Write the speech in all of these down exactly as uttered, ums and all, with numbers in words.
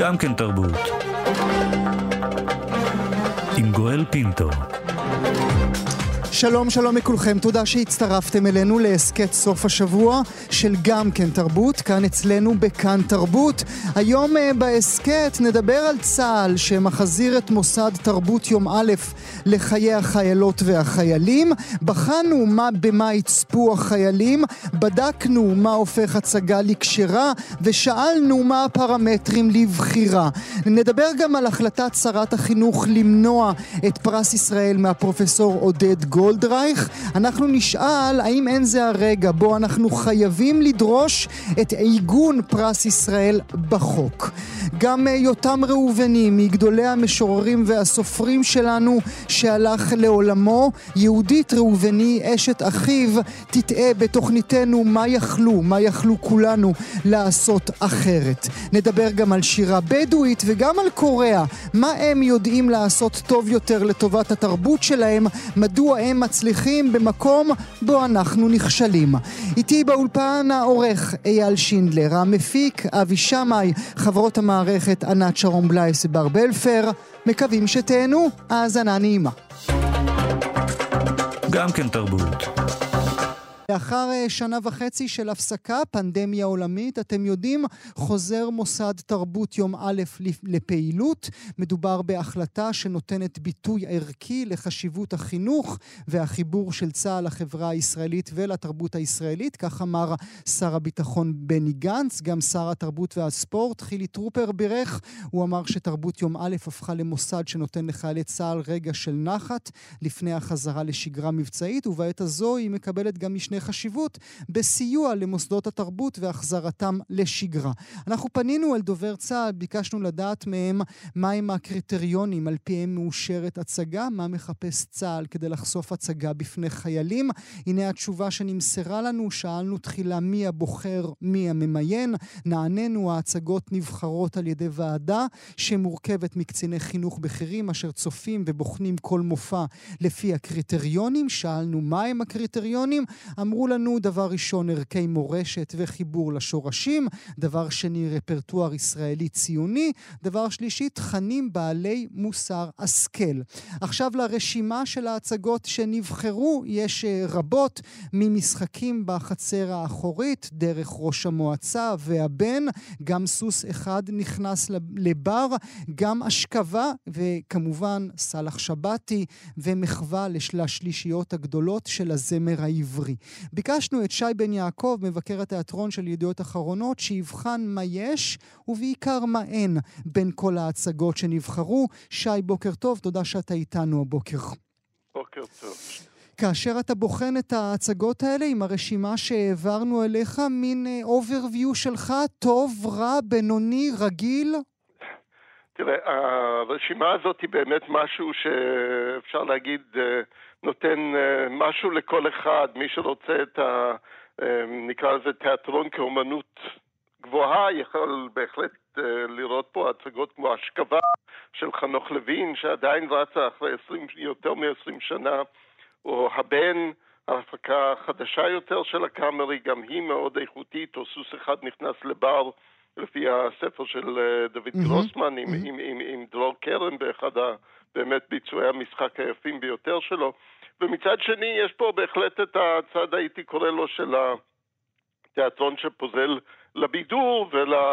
גם כן תרבות. עם גואל פינטו. שלום שלום לכולכם, תודה שהצטרפתם אלינו להסקט סוף השבוע של גם כן תרבות, כאן אצלנו בכאן תרבות. היום בהסקט נדבר על צה"ל שמחזיר את מוסד תרבות יום א' לחיי החיילות והחיילים, בחנו מה במה יצפו החיילים, בדקנו מה הופך הצגה לקשרה ושאלנו מה הפרמטרים לבחירה. נדבר גם על החלטת שרת החינוך למנוע את פרס ישראל מהפרופסור עודד גולדרייך. אנחנו נשאל האם אין זה הרגע בו אנחנו חייבים לדרוש את עיגון פרס ישראל בחוק. גם יותם ראובני מגדולי המשוררים והסופרים שלנו שהלך לעולמו, יהודית ראובני אשת אחיו, תטעה בתוכניתנו מה יכלו, מה יכלו כולנו לעשות אחרת. נדבר גם על שירה בדואית וגם על קוריאה, מה הם יודעים לעשות טוב יותר לטובת התרבות שלהם, מדוע הם מצליחים במקום בו אנחנו נכשלים. איתי באולפן העורך אייל שינדלר, המפיק אבי שמאי, חברות המערכת ענת שרון בלייס ובר בלפר. מקווים שתהנו, האזנה נעימה. גם כן תרבות. לאחר שנה וחצי של הפסקה, פנדמיה עולמית, אתם יודעים, חוזר מוסד תרבות יום א' לפעילות. מדובר בהחלטה שנותנת ביטוי ערכי לחשיבות החינוך והחיבור של צה"ל לחברה הישראלית ולתרבות הישראלית. כך אמר שר הביטחון בני גנץ, גם שר התרבות והספורט חילי טרופר בירך. הוא אמר שתרבות יום א' הפכה למוסד שנותן לחיילי צה"ל רגע של נחת לפני החזרה לשגרה מבצעית, ובעת הזו היא מקבלת גם משנה חשיבות בסיוע למוסדות התרבות והחזרתם לשגרה. אנחנו פנינו אל דובר צה"ל, ביקשנו לדעת מהם מהם הקריטריונים על פיהם מאושרת הצגה, מה מחפש צה"ל כדי לחשוף הצגה בפני חיילים. הנה התשובה שנמסרה לנו, שאלנו תחילה מי הבוחר, מי הממיין, נעננו ההצגות נבחרות על ידי ועדה שמורכבת מקציני חינוך בכירים אשר צופים ובוחנים כל מופע לפי הקריטריונים. שאלנו מהם הקריטריונים, אמרו לנו דבר ראשון ערכי מורשת וחיבור לשורשים, דבר שני רפרטואר ישראלי ציוני, דבר שלישי תכנים בעלי מוסר השכל. עכשיו לרשימה של ההצגות שנבחרו, יש רבות, ממשחקים בחצר האחורית, דרך ראש המועצה והבן, גם סוס אחד נכנס לבר, גם אשכבה וכמובן סלח שבתי ומחווה לשלישיות הגדולות של הזמר העברי. ביקשנו את שי בן יעקב, מבקר התיאטרון של ידיעות אחרונות, שיבחן מה יש ובעיקר מה אין בין כל ההצגות שנבחרו. שי, בוקר טוב, תודה שאתה איתנו הבוקר. בוקר טוב. כאשר אתה בוחן את ההצגות האלה עם הרשימה שהעברנו אליך, מין אוברוויו שלך, טוב, רע, בינוני, רגיל? תראה, הרשימה הזאת היא באמת משהו שאפשר להגיד נותן משהו לכל אחד. מי שרוצה את ה... נקרא לזה תיאטרון כאומנות גבוהה, יכול בהחלט לראות פה הצגות כמו אשכבה של חנוך לוין, שעדיין רצה אחרי עשרים, יותר מ-עשרים שנה, או הבן, ההפקה החדשה יותר של הקאמרי, גם היא מאוד איכותית, או סוס אחד נכנס לבר, לפי הספר של דוד mm-hmm. גרוסמן, עם, mm-hmm. עם, עם, עם דרור קרן, באחד ה... באמת ביצועי המשחק היפים ביותר שלו. ומצד שני יש פה בהחלט את הצד, הייתי קורא לו, של התיאטרון שפוזל לבידור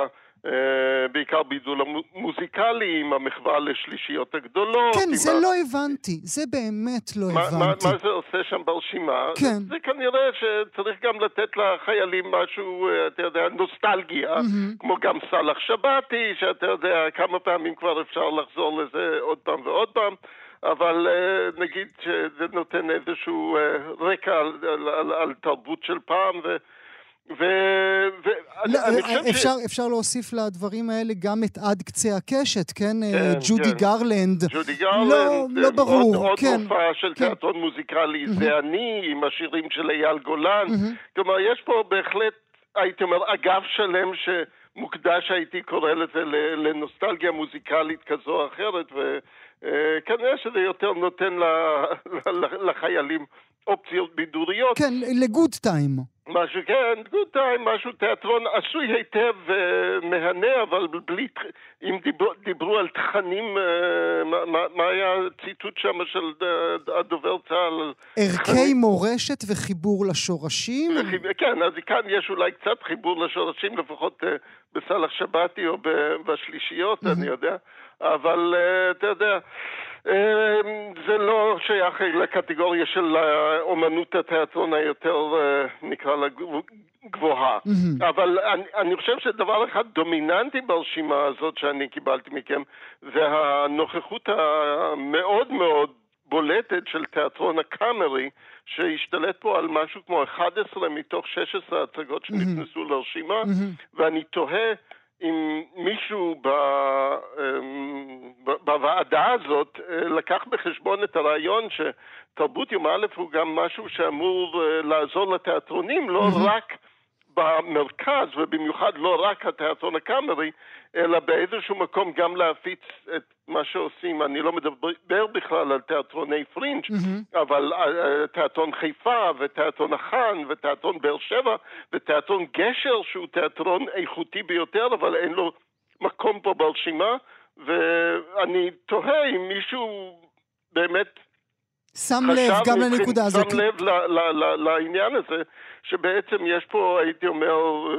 ובעיקר בידור המוזיקלי עם המחווה לשלישיות הגדולות. כן, זה ה... לא הבנתי, זה באמת לא מה, הבנתי. מה, מה זה עושה שם ברשימה? כן. זה כנראה שצריך גם לתת לחיילים משהו, אתה יודע, נוסטלגיה, mm-hmm. כמו גם סלח שבתי, שאתה יודע כמה פעמים כבר אפשר לחזור לזה עוד פעם ועוד פעם. אבל נגיד שזה נותן איזשהו רקע על, על, על, על תרבות של פעם ו... ו... ו... לא, אני חושב אפשר, ש... אפשר להוסיף לדברים האלה גם את עד קצה הקשת, כן? כן ג'ודי כן. גרלנד. ג'ודי גרלנד. לא, לא ברור. עוד, עוד כן. מופע של כן. תיאטרון מוזיקלי, mm-hmm. זה אני, עם השירים של אייל גולן. Mm-hmm. כלומר, יש פה בהחלט, הייתי אומר, אגף שלם שמוקדש, הייתי קורא לזה, לנוסטלגיה מוזיקלית כזו או אחרת, וכנראה שזה יותר נותן לחיילים אופציות בידוריות. כן, לגוד טיים. משהו, כן, גוד טיים, משהו תיאטרון עשוי היטב uh, מהנה, אבל בלי, אם דיברו, דיברו על תכנים, uh, מה, מה, מה היה ציטוט שם של uh, הדובר צה"ל? ערכי תכנים... מורשת וחיבור לשורשים? וחיב... כן, אז כאן יש אולי קצת חיבור לשורשים, לפחות uh, בסלח שבתי או בשלישיות, mm-hmm. אני יודע, אבל uh, אתה יודע, זה לא שייך לקטגוריה של אומנות התיאטרון היותר נקרא לה גבוהה. Mm-hmm. אבל אני, אני חושב שדבר אחד דומיננטי ברשימה הזאת שאני קיבלתי מכם, זה הנוכחות המאוד מאוד בולטת של תיאטרון הקאמרי, שהשתלט פה על משהו כמו אחת עשרה מתוך שש עשרה הצגות שנכנסו mm-hmm. לרשימה, mm-hmm. ואני תוהה אם מישהו ב, בוועדה הזאת לקח בחשבון את הרעיון שתרבות יום א' הוא גם משהו שאמור לעזור לתיאטרונים, לא mm-hmm. רק במרכז, ובמיוחד לא רק התיאטרון הקאמרי, אלא באיזשהו מקום גם להפיץ את מה שעושים. אני לא מדבר בכלל על תיאטרוני פרינג', mm-hmm. אבל תיאטרון חיפה ותיאטרון החאן ותיאטרון באר שבע ותיאטרון גשר שהוא תיאטרון איכותי ביותר, אבל אין לו מקום פה ברשימה, ואני תוהה אם מישהו באמת שם לב גם לנקודה הזאת. שם לב ל- ל- ל- לעניין הזה, שבעצם יש פה, הייתי אומר,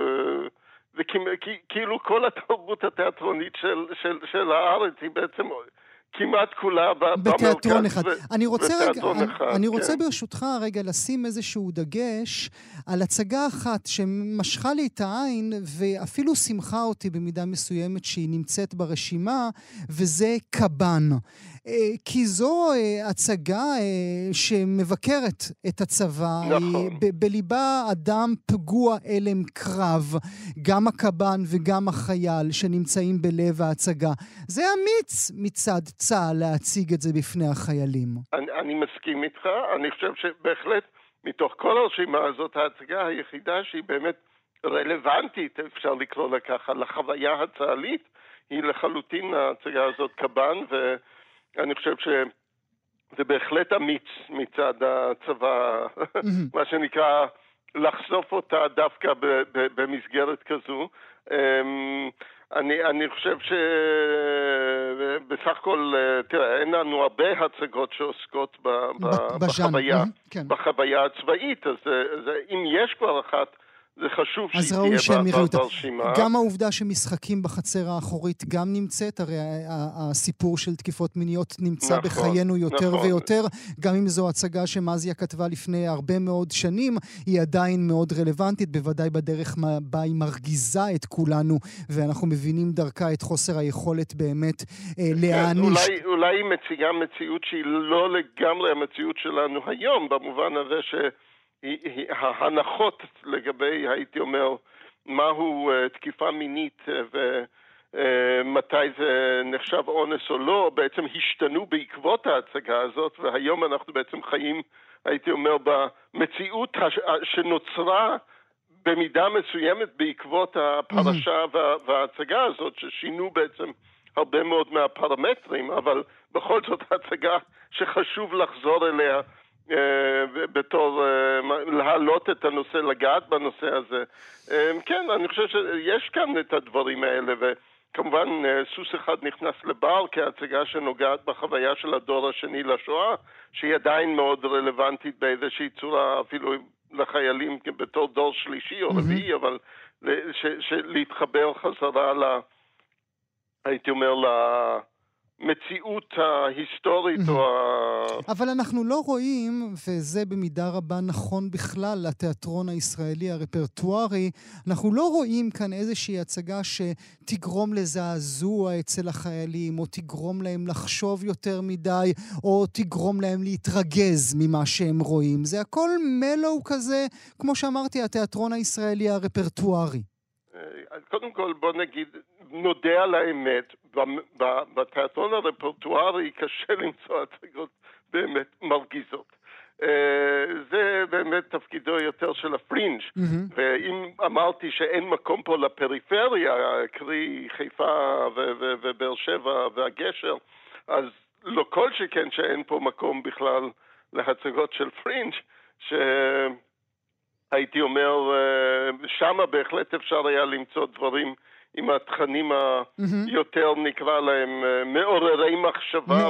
וכאילו כל התרבות התיאטרונית של, של, של הארץ היא בעצם כמעט כולה בתיאטרון אחד. ו- אני רוצה, רגע, אחד, אני רוצה כן. ברשותך רגע לשים איזשהו דגש על הצגה אחת שמשכה לי את העין ואפילו שמחה אותי במידה מסוימת שהיא נמצאת ברשימה, וזה קב"ן. כי זו הצגה שמבקרת את הצבא, נכון. ב- בליבה אדם פגוע אלם קרב, גם הקב"ן וגם החייל שנמצאים בלב ההצגה. זה אמיץ מצד צה"ל להציג את זה בפני החיילים. אני, אני מסכים איתך, אני חושב שבהחלט מתוך כל הרשימה הזאת ההצגה היחידה שהיא באמת רלוונטית, אפשר לקרוא לה ככה, לחוויה הצה"לית, היא לחלוטין ההצגה הזאת קב"ן, ו... אני חושב שזה בהחלט אמיץ מצד הצבא, מה שנקרא, לחשוף אותה דווקא ב- ב- במסגרת כזו. אני, אני חושב שבסך הכל, תראה, אין לנו הרבה הצגות שעוסקות ב- ב- בחוויה, בחוויה הצבאית, אז, אז אם יש כבר אחת, זה חשוב שהיא תהיה ברשימה. גם העובדה שמשחקים בחצר האחורית גם נמצאת, הרי הסיפור של תקיפות מיניות נמצא נכון, בחיינו יותר נכון. ויותר, גם אם זו הצגה שמזיה כתבה לפני הרבה מאוד שנים, היא עדיין מאוד רלוונטית, בוודאי בדרך בה היא מרגיזה את כולנו, ואנחנו מבינים דרכה את חוסר היכולת באמת אה, להעניש. אולי, אולי היא מציגה מציאות שהיא לא לגמרי המציאות שלנו היום, במובן הזה ש... ההנחות לגבי, הייתי אומר, מהו תקיפה מינית ומתי זה נחשב אונס או לא, בעצם השתנו בעקבות ההצגה הזאת, והיום אנחנו בעצם חיים, הייתי אומר, במציאות שנוצרה במידה מסוימת בעקבות הפרשה וההצגה הזאת, ששינו בעצם הרבה מאוד מהפרמטרים, אבל בכל זאת ההצגה שחשוב לחזור אליה, בתור להעלות את הנושא, לגעת בנושא הזה. כן, אני חושב שיש כאן את הדברים האלה, וכמובן סוס אחד נכנס לבר כהצגה שנוגעת בחוויה של הדור השני לשואה, שהיא עדיין מאוד רלוונטית באיזושהי צורה, אפילו לחיילים בתור דור שלישי או רביעי, אבל להתחבר חזרה ל... הייתי אומר ל... מציאות ההיסטורית או ה... אבל אנחנו לא רואים, וזה במידה רבה נכון בכלל לתיאטרון הישראלי הרפרטוארי, אנחנו לא רואים כאן איזושהי הצגה שתגרום לזעזוע אצל החיילים, או תגרום להם לחשוב יותר מדי, או תגרום להם להתרגז ממה שהם רואים. זה הכל מלו כזה, כמו שאמרתי, התיאטרון הישראלי הרפרטוארי. קודם כל בוא נגיד, נודע על האמת, בתיאטרון הרפרטוארי קשה למצוא הצגות באמת מרגיזות. זה באמת תפקידו יותר של הפרינג', mm-hmm. ואם אמרתי שאין מקום פה לפריפריה, קרי חיפה ו- ו- ובאר שבע והגשר, אז לא כל שכן שאין פה מקום בכלל להצגות של פרינג', ש... הייתי אומר, שמה בהחלט אפשר היה למצוא דברים עם התכנים היותר, נקרא להם, מעוררי מחשבה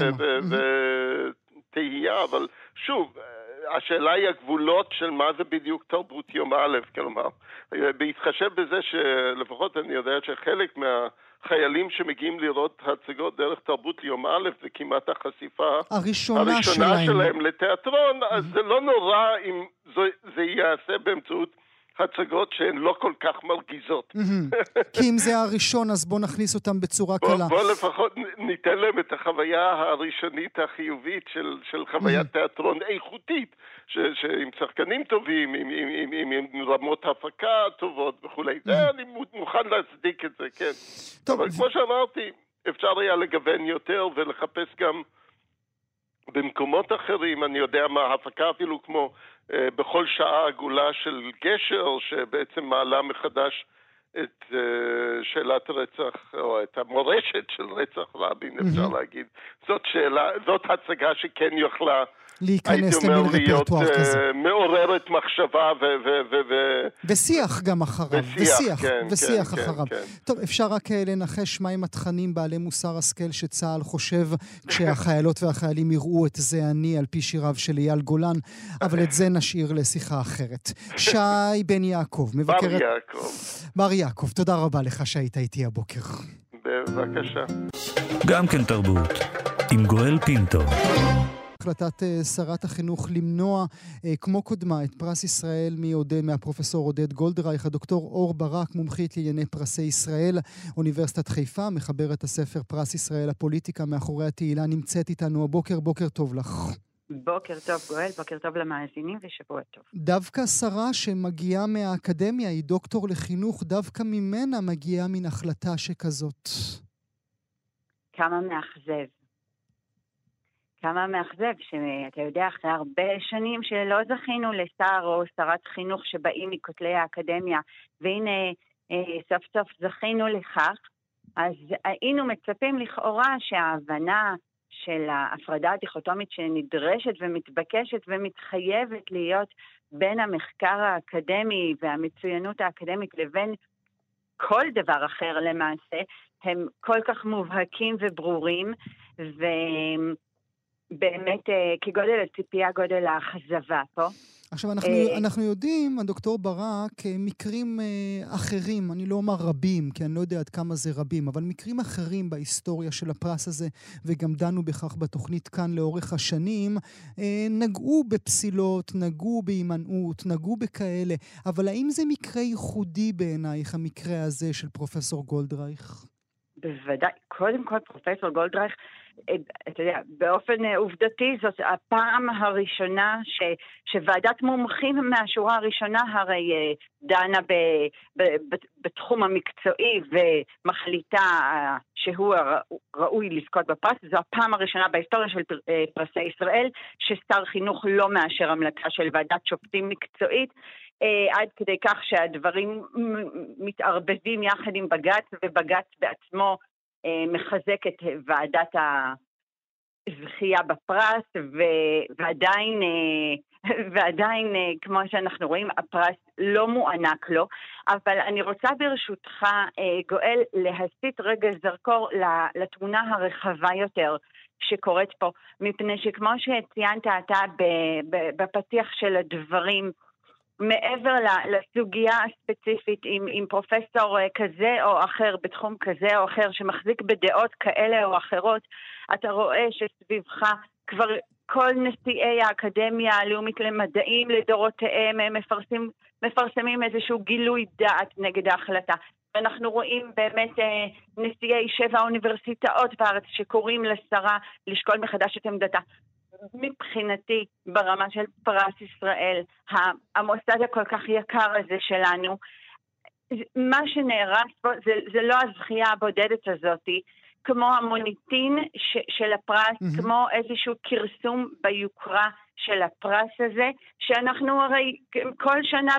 ותהייה, אבל שוב, השאלה היא הגבולות של מה זה בדיוק תרבות יום א', כלומר, בהתחשב בזה שלפחות אני יודע שחלק מהחיילים שמגיעים לראות הצגות דרך תרבות יום א' זה כמעט החשיפה הראשונה, הראשונה שלהם. שלהם לתיאטרון, אז זה לא נורא אם זה, זה יעשה באמצעות הצגות שהן לא כל כך מרגיזות. כי אם זה הראשון, אז בוא נכניס אותם בצורה קלה. בוא לפחות ניתן להם את החוויה הראשונית החיובית של, של חוויית תיאטרון איכותית, שעם שחקנים טובים, עם, עם, עם, עם, עם רמות הפקה טובות וכולי. זה אני מוכן להצדיק את זה, כן. אבל כמו שאמרתי, אפשר היה לגוון יותר ולחפש גם במקומות אחרים. אני יודע מה, הפקה אפילו כמו בכל שעה עגולה של גשר, שבעצם מעלה מחדש את uh, שאלת רצח, או את המורשת של רצח רבין, אפשר mm-hmm. להגיד. זאת שאלה, זאת הצגה שכן יוכלה, להיכנס למין רפרטואר uh, כזה. מעוררת מחשבה ו... ו, ו, ו ושיח גם אחריו. ושיח, ושיח, כן, ושיח כן, אחריו. כן, כן. טוב, אפשר רק לנחש מהם התכנים בעלי מוסר השכל שצה"ל חושב כשהחיילות והחיילים יראו את זה אני על פי שיריו של אייל גולן, אבל את זה נשאיר לשיחה אחרת. שי בן יעקב, מבקרת... בר יעקב. בר יעקב, תודה רבה לך שהיית איתי הבוקר. בבקשה. גם כן תרבות, עם גואל פינטו. החלטת שרת החינוך למנוע, כמו קודמה, את פרס ישראל מעודד, מהפרופסור עודד גולדרייך. הדוקטור אור ברק, מומחית לענייני פרסי ישראל, אוניברסיטת חיפה, מחברת הספר פרס ישראל הפוליטיקה מאחורי התהילה, נמצאת איתנו הבוקר. בוקר טוב לך. בוקר טוב גואל, בוקר טוב למאזינים ושבוע טוב. דווקא שרה שמגיעה מהאקדמיה, היא דוקטור לחינוך, דווקא ממנה מגיעה מן החלטה שכזאת. כמה מאכזב. כמה מאכזב, שאתה יודע, אחרי הרבה שנים שלא זכינו לשר או שרת חינוך שבאים מכותלי האקדמיה, והנה סוף סוף זכינו לכך, אז היינו מצפים לכאורה שההבנה של ההפרדה הדיכוטומית שנדרשת ומתבקשת ומתחייבת להיות בין המחקר האקדמי והמצוינות האקדמית לבין כל דבר אחר למעשה, הם כל כך מובהקים וברורים, ובאמת כגודל הציפייה גודל האכזבה פה. עכשיו אנחנו, אנחנו יודעים, הדוקטור ברק, מקרים אחרים, אני לא אומר רבים, כי אני לא יודע עד כמה זה רבים, אבל מקרים אחרים בהיסטוריה של הפרס הזה, וגם דנו בכך בתוכנית כאן לאורך השנים, נגעו בפסילות, נגעו בהימנעות, נגעו בכאלה, אבל האם זה מקרה ייחודי בעינייך, המקרה הזה של פרופסור גולדרייך? בוודאי, קודם כל פרופסור גולדרייך, אתה יודע, באופן עובדתי זאת הפעם הראשונה ש, שוועדת מומחים מהשורה הראשונה הרי דנה ב, ב, ב, בתחום המקצועי ומחליטה שהוא ראוי לזכות בפרס. זו הפעם הראשונה בהיסטוריה של פרסי ישראל ששר חינוך לא מאשר המלצה של ועדת שופטים מקצועית, עד כדי כך שהדברים מתערבבים יחד עם בג"ץ, ובג"ץ בעצמו מחזק את ועדת הזכייה בפרס, ועדיין, ועדיין, כמו שאנחנו רואים, הפרס לא מוענק לו. אבל אני רוצה ברשותך, גואל, להסיט רגע זרקור לתמונה הרחבה יותר שקורית פה, מפני שכמו שציינת אתה בפתיח של הדברים, מעבר לסוגיה הספציפית עם, עם פרופסור כזה או אחר בתחום כזה או אחר שמחזיק בדעות כאלה או אחרות, אתה רואה שסביבך כבר כל נשיאי האקדמיה הלאומית למדעים לדורותיהם הם מפרסמים, מפרסמים איזשהו גילוי דעת נגד ההחלטה. ואנחנו רואים באמת נשיאי שבע האוניברסיטאות בארץ שקוראים לשרה לשקול מחדש את עמדתה. מבחינתי, ברמה של פרס ישראל, המוסד הכל כך יקר הזה שלנו, מה שנערס פה זה, זה לא הזכייה הבודדת הזאת, כמו המוניטין ש, של הפרס, mm-hmm. כמו איזשהו קרסום ביוקרה של הפרס הזה, שאנחנו הרי כל שנה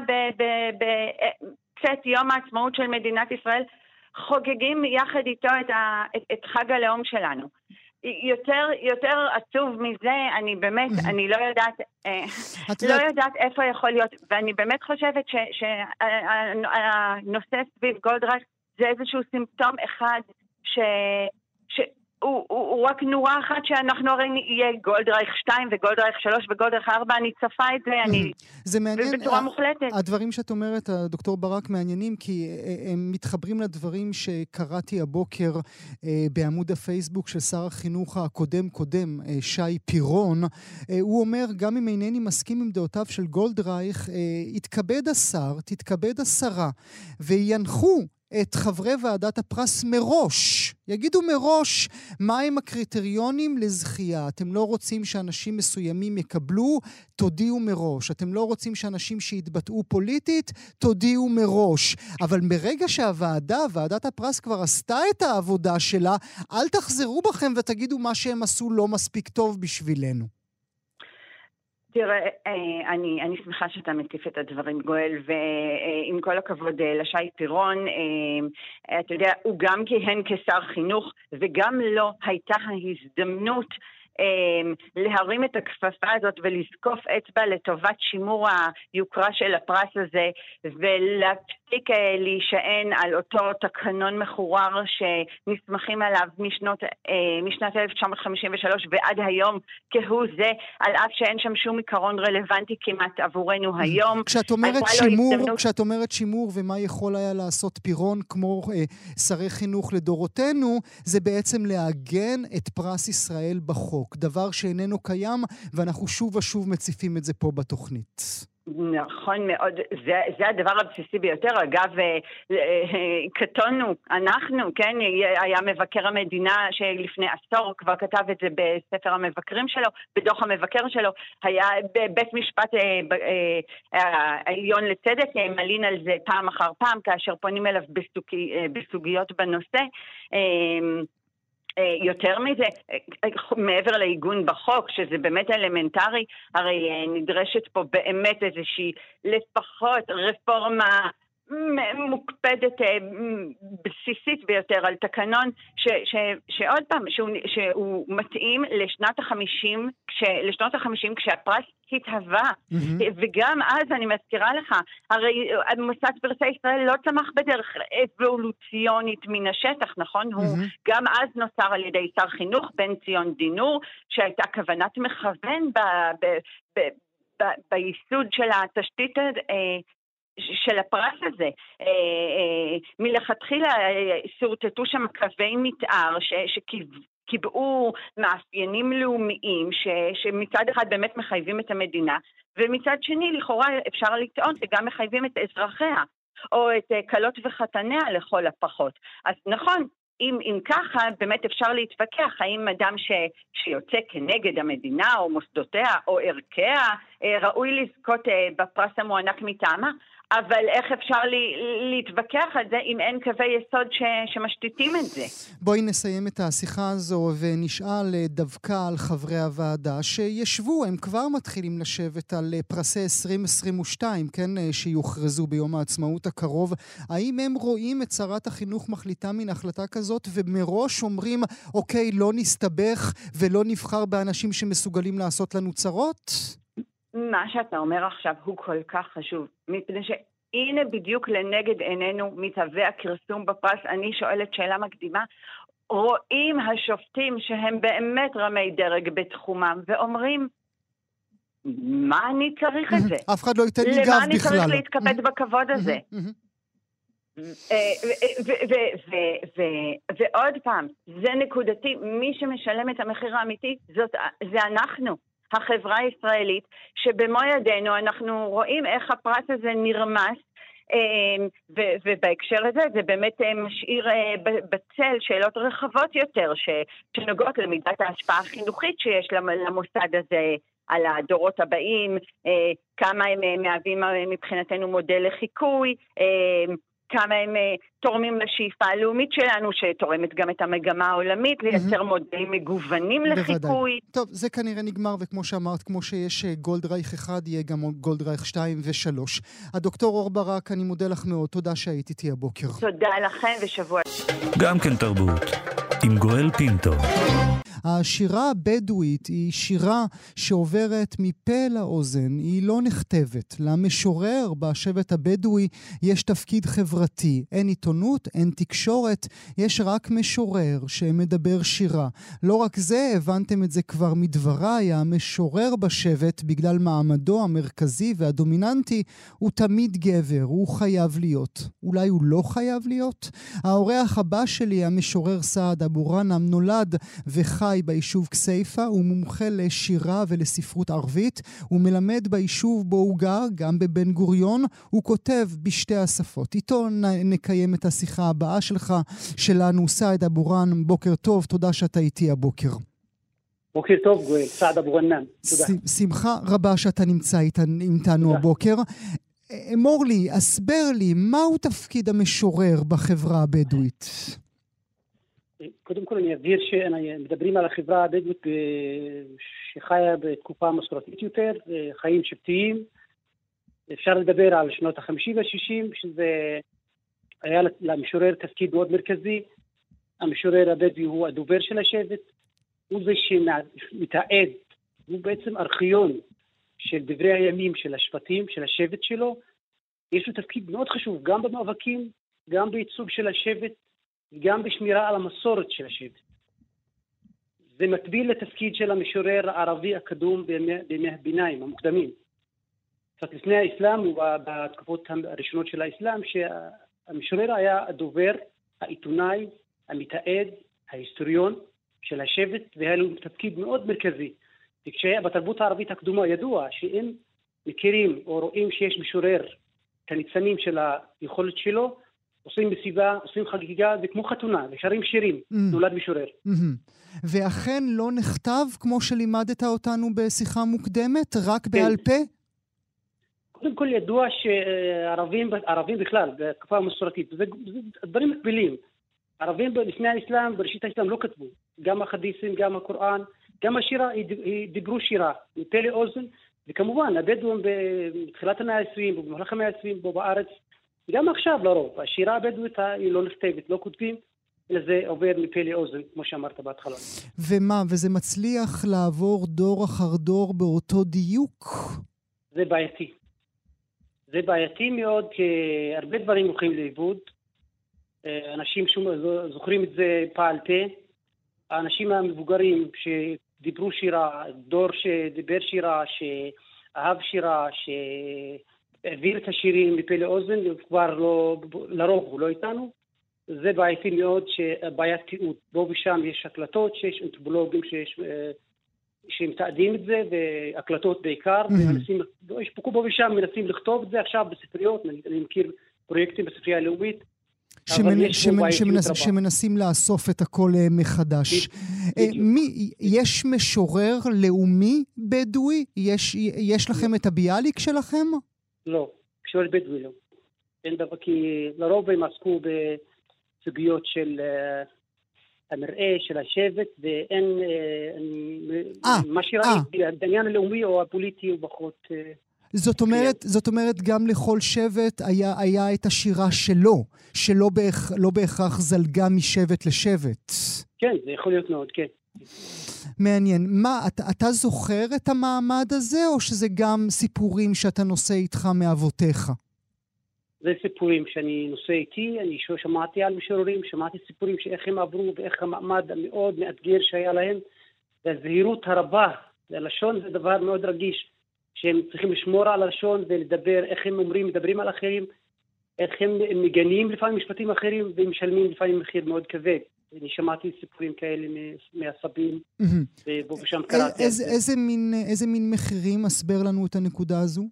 בצאת יום העצמאות של מדינת ישראל, חוגגים יחד איתו את, ה, את, את חג הלאום שלנו. יותר, יותר עצוב מזה, אני באמת, אני לא יודעת, לא יודעת איפה יכול להיות, ואני באמת חושבת שהנושא סביב גולדרייך זה איזשהו סימפטום אחד ש... הוא, הוא, הוא רק נורא אחת שאנחנו הרי יהיה גולדרייך שתיים וגולדרייך שלוש וגולדרייך ארבע, אני צפה את זה, אני... זה מעניין, בצורה מוחלטת. הדברים שאת אומרת, דוקטור ברק, מעניינים, כי הם מתחברים לדברים שקראתי הבוקר בעמוד הפייסבוק של שר החינוך הקודם קודם, שי פירון. הוא אומר, גם אם אינני מסכים עם דעותיו של גולדרייך, יתכבד השר, תתכבד השרה, וינחו את חברי ועדת הפרס מראש. יגידו מראש מהם הקריטריונים לזכייה. אתם לא רוצים שאנשים מסוימים יקבלו, תודיעו מראש. אתם לא רוצים שאנשים שיתבטאו פוליטית, תודיעו מראש. אבל מרגע שהוועדה, ועדת הפרס כבר עשתה את העבודה שלה, אל תחזרו בכם ותגידו מה שהם עשו לא מספיק טוב בשבילנו. תראה, אני, אני שמחה שאתה מציף את הדברים, גואל, ועם כל הכבוד לשי פירון, אתה יודע, הוא גם כיהן כשר חינוך, וגם לא הייתה ההזדמנות להרים את הכפפה הזאת ולזקוף אצבע לטובת שימור היוקרה של הפרס הזה, ולהפסיק להישען על אותו תקנון מחורר שנסמכים עליו משנות, משנת אלף תשע מאות חמישים ושלוש ועד היום כהוא זה, על אף שאין שם שום עיקרון רלוונטי כמעט עבורנו היום. כשאת אומרת שימור, כשאת אומרת שימור ומה יכול היה לעשות פירון כמו אה, שרי חינוך לדורותינו, זה בעצם להגן את פרס ישראל בחוק. דבר שאיננו קיים, ואנחנו שוב ושוב מציפים את זה פה בתוכנית. נכון מאוד, זה, זה הדבר הבסיסי ביותר. אגב, כתונו, אנחנו, כן, היה מבקר המדינה שלפני עשור כבר כתב את זה בספר המבקרים שלו, בדוח המבקר שלו, היה בית משפט העליון לצדק, מלין על זה פעם אחר פעם, כאשר פונים אליו בסוגי, בסוגיות בנושא. יותר מזה, מעבר לעיגון בחוק, שזה באמת אלמנטרי, הרי נדרשת פה באמת איזושהי לפחות רפורמה מוקפדת בסיסית ביותר על תקנון ש, ש, שעוד פעם, שהוא, שהוא מתאים לשנת החמישים, כש, לשנות החמישים כשהפרס התהווה, mm-hmm. וגם אז אני מזכירה לך, הרי מוסד פרסי ישראל לא צמח בדרך אבולוציונית מן השטח, נכון? Mm-hmm. הוא גם אז נוצר על ידי שר חינוך בן ציון דינור, שהייתה כוונת מכוון ב, ב, ב, ב, ביסוד של התשתית של הפרס הזה. מלכתחילה סורטטו שם קווי מתאר שקיבעו מאפיינים לאומיים שמצד אחד באמת מחייבים את המדינה, ומצד שני לכאורה אפשר לטעון שגם מחייבים את אזרחיה או את קלות וחתניה לכל הפחות. אז נכון, אם, אם ככה, באמת אפשר להתווכח האם אדם ש, שיוצא כנגד המדינה או מוסדותיה או ערכיה ראוי לזכות בפרס המוענק מטעמה, אבל איך אפשר לי, להתווכח על זה אם אין קווי יסוד ש, שמשתיתים את זה? בואי נסיים את השיחה הזו ונשאל דווקא על חברי הוועדה שישבו, הם כבר מתחילים לשבת על פרסי עשרים עשרים ושתיים, כן, שיוכרזו ביום העצמאות הקרוב. האם הם רואים את שרת החינוך מחליטה מן החלטה כזאת ומראש אומרים, אוקיי, לא נסתבך ולא נבחר באנשים שמסוגלים לעשות לנו צרות? מה שאתה אומר עכשיו הוא כל כך חשוב, מפני שהנה בדיוק לנגד עינינו מתהווה הכרסום בפרס. אני שואלת שאלה מקדימה, רואים השופטים שהם באמת רמי דרג בתחומם ואומרים, מה אני צריך את זה? אף אחד לא ייתן לי גב בכלל. למה אני צריך להתכבד בכבוד הזה? ועוד פעם, זה נקודתי, מי שמשלם את המחיר האמיתי זה אנחנו, החברה הישראלית, שבמו ידינו אנחנו רואים איך הפרס הזה נרמס, ו- ובהקשר הזה זה באמת משאיר בצל שאלות רחבות יותר שנוגעות למידת ההשפעה החינוכית שיש למוסד הזה על הדורות הבאים, כמה הם מהווים מבחינתנו מודל לחיקוי, כמה הם תורמים לשאיפה הלאומית שלנו, שתורמת גם את המגמה העולמית, לייצר מודלים מגוונים לחיקוי. טוב, זה כנראה נגמר, וכמו שאמרת, כמו שיש גולדרייך אחד, יהיה גם גולדרייך שתיים ושלוש. הדוקטור אור ברק, אני מודה לך מאוד, תודה שהיית איתי הבוקר. תודה לכם ושבוע. גם כן תרבות, עם גואל פינטו. השירה הבדואית היא שירה שעוברת מפה לאוזן, היא לא נכתבת. למשורר בשבט הבדואי יש תפקיד חברתי, אין עיתונות, אין תקשורת, יש רק משורר שמדבר שירה. לא רק זה, הבנתם את זה כבר מדבריי, המשורר בשבט, בגלל מעמדו המרכזי והדומיננטי, הוא תמיד גבר, הוא חייב להיות. אולי הוא לא חייב להיות? האורח הבא שלי, המשורר סעד אבו רנם, נולד וחי ביישוב כסייפה, הוא מומחה לשירה ולספרות ערבית, הוא מלמד ביישוב בו הוא גר, גם בבן גוריון, הוא כותב בשתי השפות. איתו נקיים את השיחה הבאה שלך, שלנו. סעד אבו רנם, בוקר טוב, תודה שאתה איתי הבוקר. בוקר טוב גואל, סעד אבו רנם, תודה. שמחה רבה שאתה נמצא איתנו הבוקר. אמור לי, הסבר לי, מהו תפקיד המשורר בחברה הבדואית? קודם כל אני אבהיר שמדברים על החברה הבדואית שחיה בתקופה מסורתית יותר, חיים שבטיים. אפשר לדבר על שנות החמישים והשישים, שזה היה למשורר תפקיד מאוד מרכזי. המשורר הבדואי הוא הדובר של השבט, הוא זה שמתעד, הוא בעצם ארכיון של דברי הימים של השבטים, של השבט שלו. יש לו תפקיד מאוד חשוב, גם במאבקים, גם בייצוג של השבט, גם בשמירה על המסורת של השבט. זה מקביל לתפקיד של המשורר הערבי הקדום בימי, בימי הביניים, המוקדמים. קצת לפני האסלאם ובתקופות הראשונות של האסלאם, שהמשורר היה הדובר, העיתונאי, המתעד, ההיסטוריון של השבט, והיה לו תפקיד מאוד מרכזי. וכשהיה בתרבות הערבית הקדומה ידוע שאם מכירים או רואים שיש משורר כניצנים של היכולת שלו, עושים מסיבה, עושים חגיגה, זה כמו חתונה, ושרים שירים, mm. נולד משורר. Mm-hmm. ואכן לא נכתב, כמו שלימדת אותנו בשיחה מוקדמת, רק כן. בעל פה? קודם כל ידוע שערבים, ערבים בכלל, בתקופה המסורתית, זה, זה דברים מקבילים. ערבים לפני האסלאם, בראשית האסלאם לא כתבו. גם החדיסים, גם הקוראן, גם השירה, דיברו שירה, מפה לאוזן, וכמובן, הבדואים בתחילת המאה העשרים, ובמהלך המאה העשרים, בו בארץ, גם עכשיו לרוב, השירה הבדואית היא לא נכתבת, לא כותבים, אלא זה עובר מפה לאוזן, כמו שאמרת בהתחלה. ומה, וזה מצליח לעבור דור אחר דור באותו דיוק? זה בעייתי. זה בעייתי מאוד, כי הרבה דברים הולכים לאיבוד. אנשים זוכרים את זה פעל פה. האנשים המבוגרים שדיברו שירה, דור שדיבר שירה, שאהב שירה, ש... העביר את השירים מפה לאוזן, וכבר לא, לרוב הוא לא איתנו. זה בעייתי מאוד, שבעיית תיעוד. בו ושם יש הקלטות, שיש אנתרופולוגים שיש, שמתעדים את זה, והקלטות בעיקר, ומנסים, יש פה בו ושם מנסים לכתוב את זה עכשיו בספריות, אני מכיר פרויקטים בספרייה הלאומית, שמנ... שמנ... שמנס... שמנסים לאסוף את הכל מחדש. מי... יש משורר לאומי בדואי? יש, יש לכם את הביאליק שלכם? לא, משורר בדואי לא. אין דבר, כי לרוב הם עסקו בסוגיות של uh, המראה, של השבט, ואין, uh, מה שראיתי, העניין הלאומי או הפוליטי הוא פחות... Uh, זאת אומרת, זאת אומרת, גם לכל שבט היה, היה את השירה שלו, שלא בהכ... לא בהכרח זלגה משבט לשבט. כן, זה יכול להיות מאוד, כן. מעניין. מה, אתה, אתה זוכר את המעמד הזה, או שזה גם סיפורים שאתה נושא איתך מאבותיך? זה סיפורים שאני נושא איתי, אני שמעתי על משוררים, שמעתי סיפורים שאיך הם עברו, ואיך המעמד המאוד מאתגר שהיה להם, והזהירות הרבה, הלשון זה דבר מאוד רגיש, שהם צריכים לשמור על הלשון ולדבר, איך הם אומרים, מדברים על אחרים, איך הם מגנים לפעמים משפטים אחרים, ומשלמים לפעמים מחיר מאוד כבד. אני שמעתי סיפורים כאלה מהסבים, ובו ושם קראתי. איזה מין מחירים הסבר לנו את הנקודה הזו?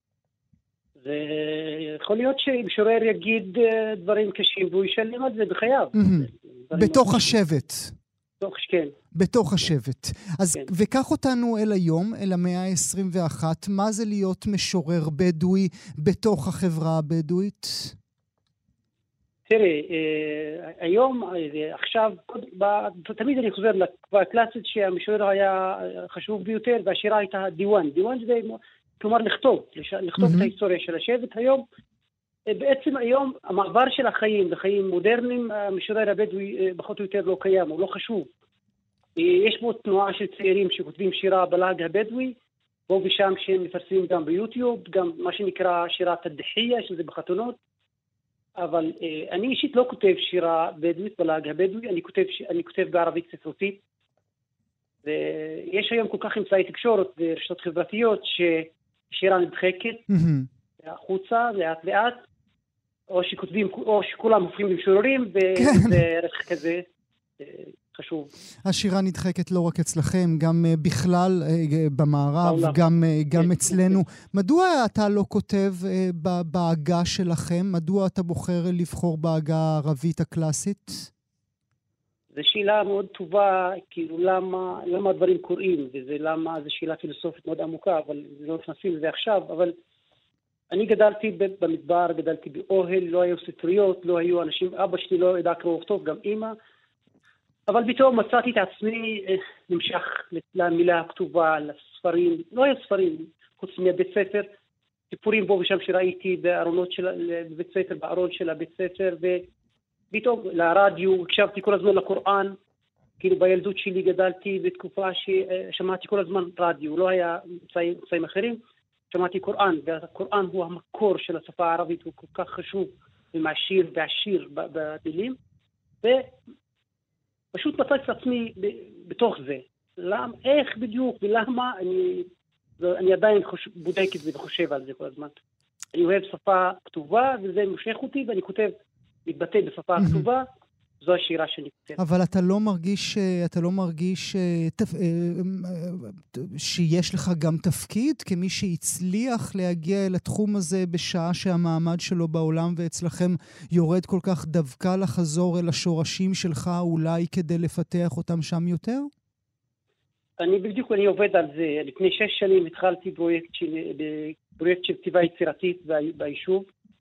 זה יכול להיות שמשורר יגיד דברים קשים, והוא ישלם על זה בחייו. בתוך השבט. כן. בתוך השבט. אז וכך אותנו אל היום, אל המאה ה-עשרים ואחת, מה זה להיות משורר בדואי בתוך החברה הבדואית? תראה, היום, עכשיו, תמיד אני חוזר לתקופה הקלאסית שהמשורר היה חשוב ביותר, והשירה הייתה דיוואן. דיוואן זה, כלומר, לכתוב, לכתוב את ההיסטוריה של השבט. היום בעצם היום המעבר של החיים לחיים מודרניים, המשורר הבדואי פחות או יותר לא קיים, הוא לא חשוב. יש בו תנועה של צעירים שכותבים שירה בלהג הבדואי, בו ושם שהם מפרסמים גם ביוטיוב, גם מה שנקרא שירת הדחייה, שזה בחתונות. אבל אני אישית לא כותב שירה בדואית בלהג הבדואי, אני כותב, אני כותב בערבית ספרותית. ויש היום כל כך אמצעי תקשורת ורשתות חברתיות ששירה נדחקת החוצה לאט לאט, או שכותבים, או שכולם הופכים למשוררים, ודרך כזה חשוב. השירה נדחקת לא רק אצלכם, גם בכלל במערב, גם, גם אצלנו. מדוע אתה לא כותב בעגה שלכם? מדוע אתה בוחר לבחור בעגה הערבית הקלאסית? זו שאלה מאוד טובה, כאילו למה, למה הדברים קורים, וזה למה, זו שאלה פילוסופית מאוד עמוקה, אבל לא נכנסים לזה עכשיו, אבל אני גדלתי במדבר, גדלתי באוהל, לא היו ספריות, לא היו אנשים, אבא שלי לא ידע קרוא וכתוב, גם אמא, אבל פתאום מצאתי את עצמי נמשך למילה הכתובה, לספרים, לא היו ספרים, חוץ מבית ספר, סיפורים בו ושם שראיתי בארונות של בית ספר, בארון של הבית ספר, ופתאום לרדיו, הקשבתי כל הזמן לקוראן, כאילו בילדות שלי גדלתי בתקופה ששמעתי כל הזמן רדיו, לא היה אמצעים אחרים, שמעתי קוראן, והקוראן הוא המקור של השפה הערבית, הוא כל כך חשוב ומעשיר ועשיר במילים, ופשוט מצאתי את עצמי בתוך זה. למה, איך בדיוק ולמה, אני, אני עדיין חושב, בודק את זה וחושב על זה כל הזמן. אני אוהב שפה כתובה, וזה מושך אותי, ואני כותב, מתבטא בשפה כתובה, זו השירה שאני כותב. אבל אתה לא מרגיש, אתה לא מרגיש שיש לך גם תפקיד כמי שהצליח להגיע אל התחום הזה בשעה שהמעמד שלו בעולם ואצלכם יורד כל כך דווקא לחזור אל השורשים שלך אולי כדי לפתח אותם שם יותר? אני בדיוק, אני עובד על זה. לפני שש שנים התחלתי פרויקט של, פרויקט של כתיבה יצירתית ביישוב.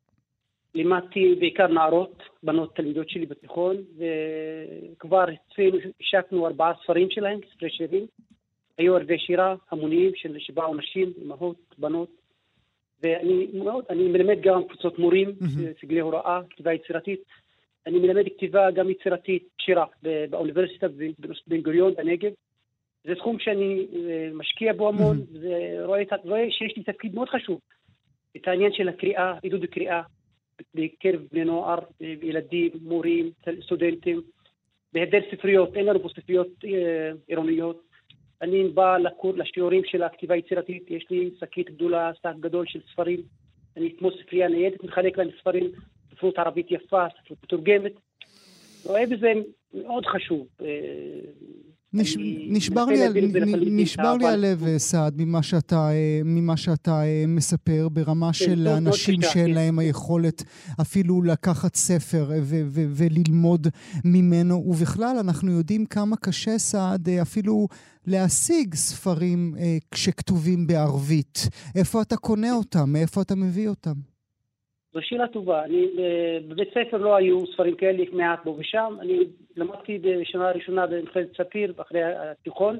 לימדתי בעיקר נערות, בנות תלמידות שלי בתיכון, וכבר השקנו ארבעה ספרים שלהם, ספרי שירים. היו ערבי שירה המוניים של שבעה נשים, אמהות, בנות. ואני מאוד, אני מלמד גם קבוצות מורים, סגלי הוראה, כתיבה יצירתית. אני מלמד כתיבה גם יצירתית, שירה, באוניברסיטה בן גוריון בנגב. זה תחום שאני משקיע בו המון, ורואה שיש לי תפקיד מאוד חשוב. את העניין של הקריאה, עידוד הקריאה, בקרב בני נוער, ילדים, מורים, סטודנטים, בהיעדר ספריות, אין לנו פה ספריות עירוניות. אני בא לקור, לשיעורים של הכתיבה היצירתית, יש לי שקית גדולה, שק גדול של ספרים, אני כמו ספרייה ניידת, מחלק להם ספרים, ספרות ערבית יפה, ספרות מתורגמת. רואה בזה מאוד חשוב. נש... נשבר לי, נ... נשבר לי הלב, סעד, ממה שאתה, ממה שאתה מספר, ברמה של אנשים שאין להם היכולת אפילו לקחת ספר ו- ו- וללמוד ממנו, ובכלל אנחנו יודעים כמה קשה, סעד, אפילו להשיג ספרים כשכתובים בערבית. איפה אתה קונה אותם? מאיפה אתה מביא אותם? זו שאלה טובה. אני, בבית ספר לא היו ספרים כאלה מעט בו ושם. אני למדתי בשנה הראשונה במכללת ספיר, אחרי התיכון.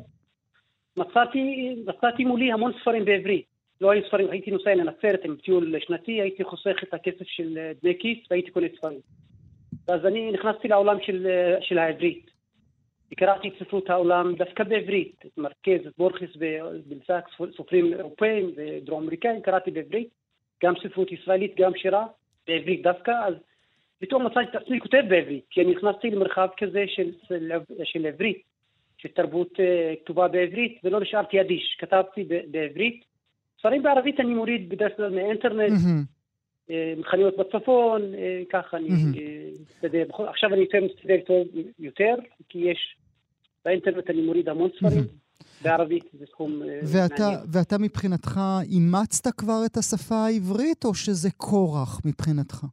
מצאתי, מצאתי מולי המון ספרים בעברית. לא היו ספרים, הייתי נוסע לנצרת עם טיול שנתי, הייתי חוסך את הכסף של דמי כיס והייתי קונה ספרים. אז אני נכנסתי לעולם של, של העברית. קראתי את ספרות העולם דווקא בעברית. את מרקז, את בורחיס ובלסק, סופרים אירופאים ודרום אמריקאים, קראתי בעברית. גם ספרות ישראלית, גם שירה, בעברית דווקא, אז פתאום מצאתי את עצמי כותב בעברית, כי אני נכנסתי למרחב כזה של, של, של עברית, של תרבות uh, כתובה בעברית, ולא נשארתי אדיש, כתבתי בעברית. ספרים בערבית אני מוריד בדרך כלל מאינטרנט, mm-hmm. uh, מחנויות בצפון, uh, ככה אני מסתדר. Mm-hmm. עכשיו אני יותר מסתדר טוב יותר, כי יש, באינטרנט אני מוריד המון ספרים. Mm-hmm. בערבית זה תחום ואתה, מעניין. ואתה מבחינתך אימצת כבר את השפה העברית, או שזה כורח מבחינתך?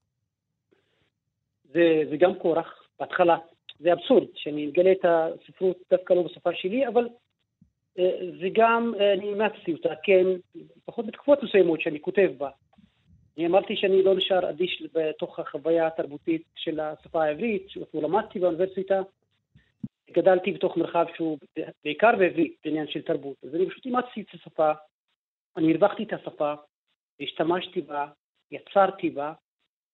זה, זה גם כורח, בהתחלה. זה אבסורד, שאני אגלה את הספרות דווקא לא בשפה שלי, אבל זה גם, אני אימצתי אותה, כן, פחות בתקופות מסוימות שאני כותב בה. אני אמרתי שאני לא נשאר אדיש בתוך החוויה התרבותית של השפה העברית, שאפילו למדתי באוניברסיטה, גדלתי בתוך מרחב שהוא בעיקר בעברית, בעניין של תרבות. אז אני פשוט אימצתי את השפה, אני הרווחתי את השפה, השתמשתי בה, יצרתי בה,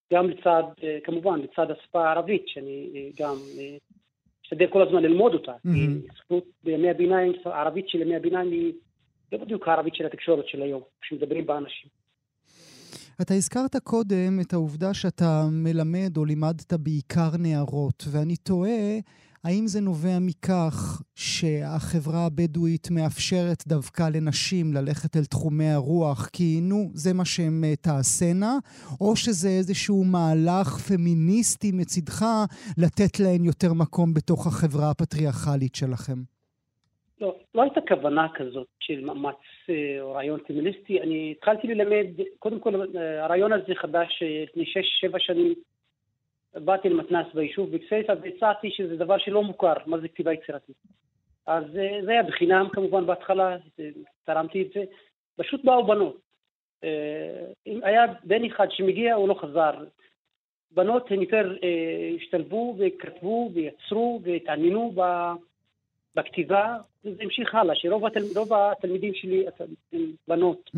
גם לצד, כמובן, לצד השפה הערבית, שאני גם משתדל כל הזמן ללמוד אותה. ספרות בימי הביניים, הערבית של ימי הביניים היא לא בדיוק הערבית של התקשורת של היום, כשמדברים באנשים. אתה הזכרת קודם את העובדה שאתה מלמד או לימדת בעיקר נערות, ואני תוהה האם זה נובע מכך שהחברה הבדואית מאפשרת דווקא לנשים ללכת אל תחומי הרוח, כי נו, זה מה שהן תעשנה, או שזה איזשהו מהלך פמיניסטי מצדך לתת להן יותר מקום בתוך החברה הפטריארכלית שלכם? לא, לא הייתה כוונה כזאת של מאמץ או רעיון פמיניסטי. אני התחלתי ללמד, קודם כל הרעיון הזה חדש לפני שש, שבע שנים. באתי למתנ"ס ביישוב בכסייפה והצעתי שזה דבר שלא מוכר, מה זה כתיבה יצירתית. אז זה היה בחינם כמובן בהתחלה, תרמתי את זה. פשוט באו בנות. היה בן אחד שמגיע, הוא לא חזר. בנות הן יותר השתלבו וכתבו ויצרו והתעניינו בכתיבה, וזה המשיך הלאה, שרוב התל... התלמידים שלי הם בנות.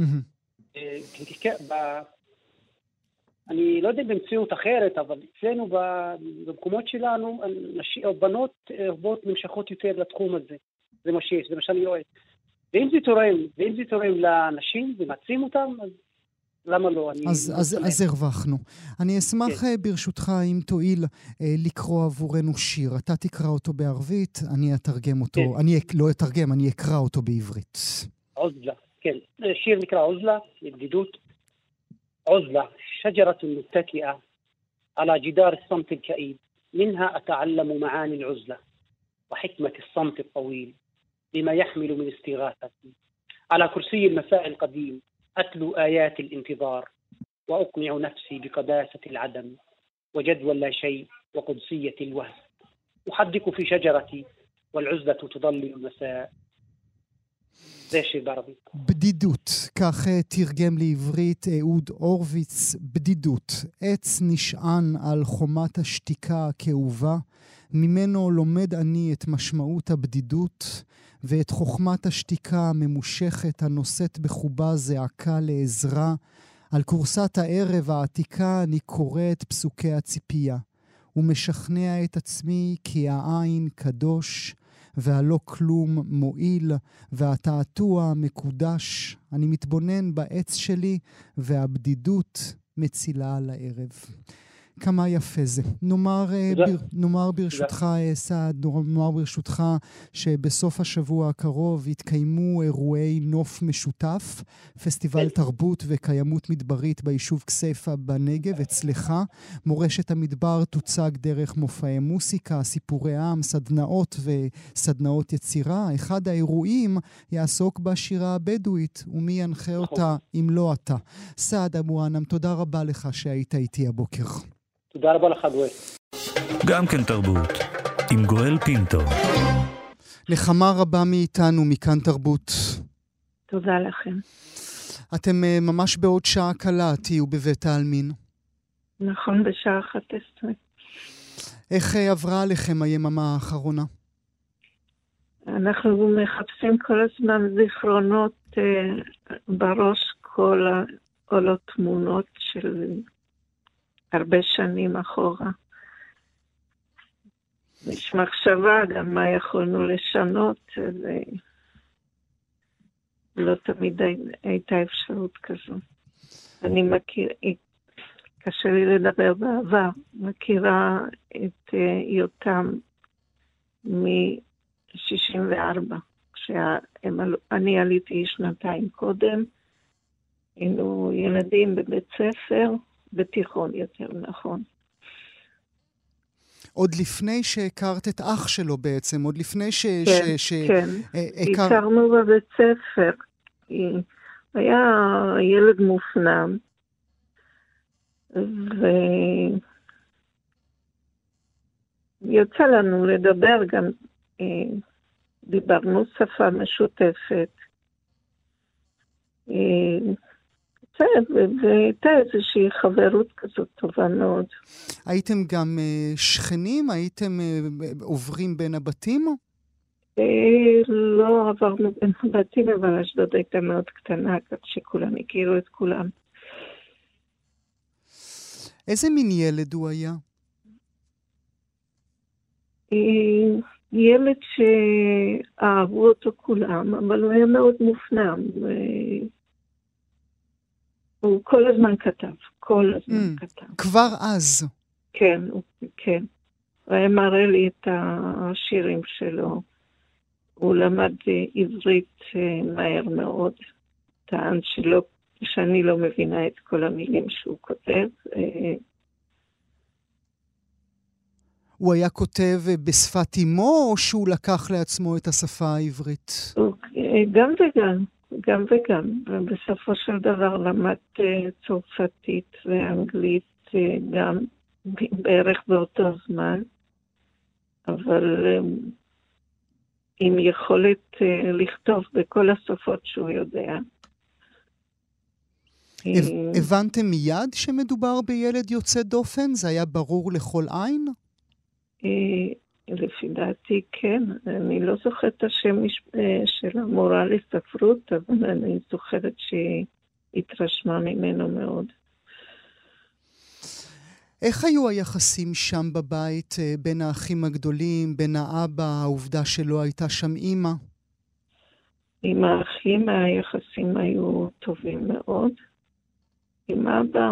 אני לא יודע במציאות אחרת, אבל אצלנו במקומות שלנו, בנות רבות נמשכות יותר לתחום הזה. זה מה שיש, זה מה שאני רואה. ואם זה תורם, ואם זה תורם לאנשים ומעצים אותם, אז למה לא? אני אז, אז, אז הרווחנו. אני אשמח כן. ברשותך אם תועיל לקרוא עבורנו שיר. אתה תקרא אותו בערבית, אני אתרגם אותו. כן. אני לא אתרגם, אני אקרא אותו בעברית. עוזלה, כן. שיר נקרא עוזלה, לבדידות. عزلة شجرة متكئة على جدار الصمت الكئيب منها أتعلم معاني العزلة وحكمة الصمت الطويل بما يحمل من استغاثة على كرسي المساء القديم أتلو آيات الانتظار وأقنع نفسي بقداسة العدم وجدوى لا شيء وقدسية الوهم أحدق في شجرتي والعزلة تضلل المساء. זה שיר בערבית. בדידות, כך תרגם לעברית אהוד הורוביץ, בדידות. עץ נשען על חומת השתיקה הכאובה, ממנו לומד אני את משמעות הבדידות, ואת חוכמת השתיקה הממושכת הנושאת בחובה זעקה לעזרה. על קורסת הערב העתיקה אני קורא את פסוקי הציפייה, ומשכנע את עצמי כי העין קדוש, והלא כלום מועיל, והתעתוע מקודש. אני מתבונן בעץ שלי, והבדידות מצילה על הערב. כמה יפה זה. נאמר, בר, נאמר ברשותך, סעד, נאמר ברשותך, שבסוף השבוע הקרוב יתקיימו אירועי נוף משותף, פסטיבל תרבות וקיימות מדברית ביישוב כסייפה בנגב, אצלך. מורשת המדבר תוצג דרך מופעי מוסיקה, סיפורי עם, סדנאות וסדנאות יצירה. אחד האירועים יעסוק בשירה הבדואית, ומי ינחה אותה אם לא אתה. סעד אבו ענם, תודה רבה לך שהיית איתי הבוקר. תודה רבה לך, גואל. גם כן תרבות, עם גואל פינטו. נחמה רבה מאיתנו, מכאן תרבות. תודה לכם. אתם ממש בעוד שעה קלה תהיו בבית העלמין. נכון, בשעה אחת עשרה. איך עברה עליכם היממה האחרונה? אנחנו מחפשים כל הזמן זיכרונות אה, בראש, כל העולות תמונות של הרבה שנים אחורה. יש מחשבה גם מה יכולנו לשנות, ולא תמיד הייתה אפשרות כזו. אני מכיר, קשה לי לדבר בעבר, מכירה את יותם מ-שישים וארבע, כשאני עליתי שנתיים קודם, היינו ילדים בבית ספר, בתיכון יותר נכון. עוד לפני שהכרת את אח שלו בעצם, עוד לפני ש... כן, ש... כן. הכר... הכרנו בבית ספר. היה ילד מופנם, ויצא לנו לדבר גם, דיברנו שפה משותפת. והייתה איזושהי חברות כזאת טובה מאוד. הייתם גם שכנים? הייתם עוברים בין הבתים? לא עברנו בין הבתים, אבל אשדוד הייתה מאוד קטנה, כך שכולם הכירו את כולם. איזה מין ילד הוא היה? ילד שאהבו אותו כולם, אבל הוא היה מאוד מופנם. הוא כל הזמן כתב, כל הזמן Mm, כתב. כבר אז. כן, הוא- כן. הוא היה מראה לי את השירים שלו. הוא למד אה, עברית אה, מהר מאוד. טען שלא, שאני לא מבינה את כל המילים שהוא כותב. אה, הוא היה כותב אה, בשפת אמו, או שהוא לקח לעצמו את השפה העברית? הוא, אה, גם וגם, גם וגם. ובסופו של דבר למד אה, צרפתית ואנגלית אה, גם בערך באותו זמן. אבל אה, עם יכולת אה, לכתוב בכל השפות שהוא יודע. הב- הבנתם מיד שמדובר בילד יוצא דופן? זה היה ברור לכל עין? אה, לפי דעתי כן. אני לא זוכרת את השם מש- אה, של המורה לספרות, אבל אני זוכרת שהיא התרשמה ממנו מאוד. איך היו היחסים שם בבית אה, בין האחים הגדולים, בין האבא, העובדה שלא הייתה שם אימא? עם האחים היחסים היו טובים מאוד. עם אבא,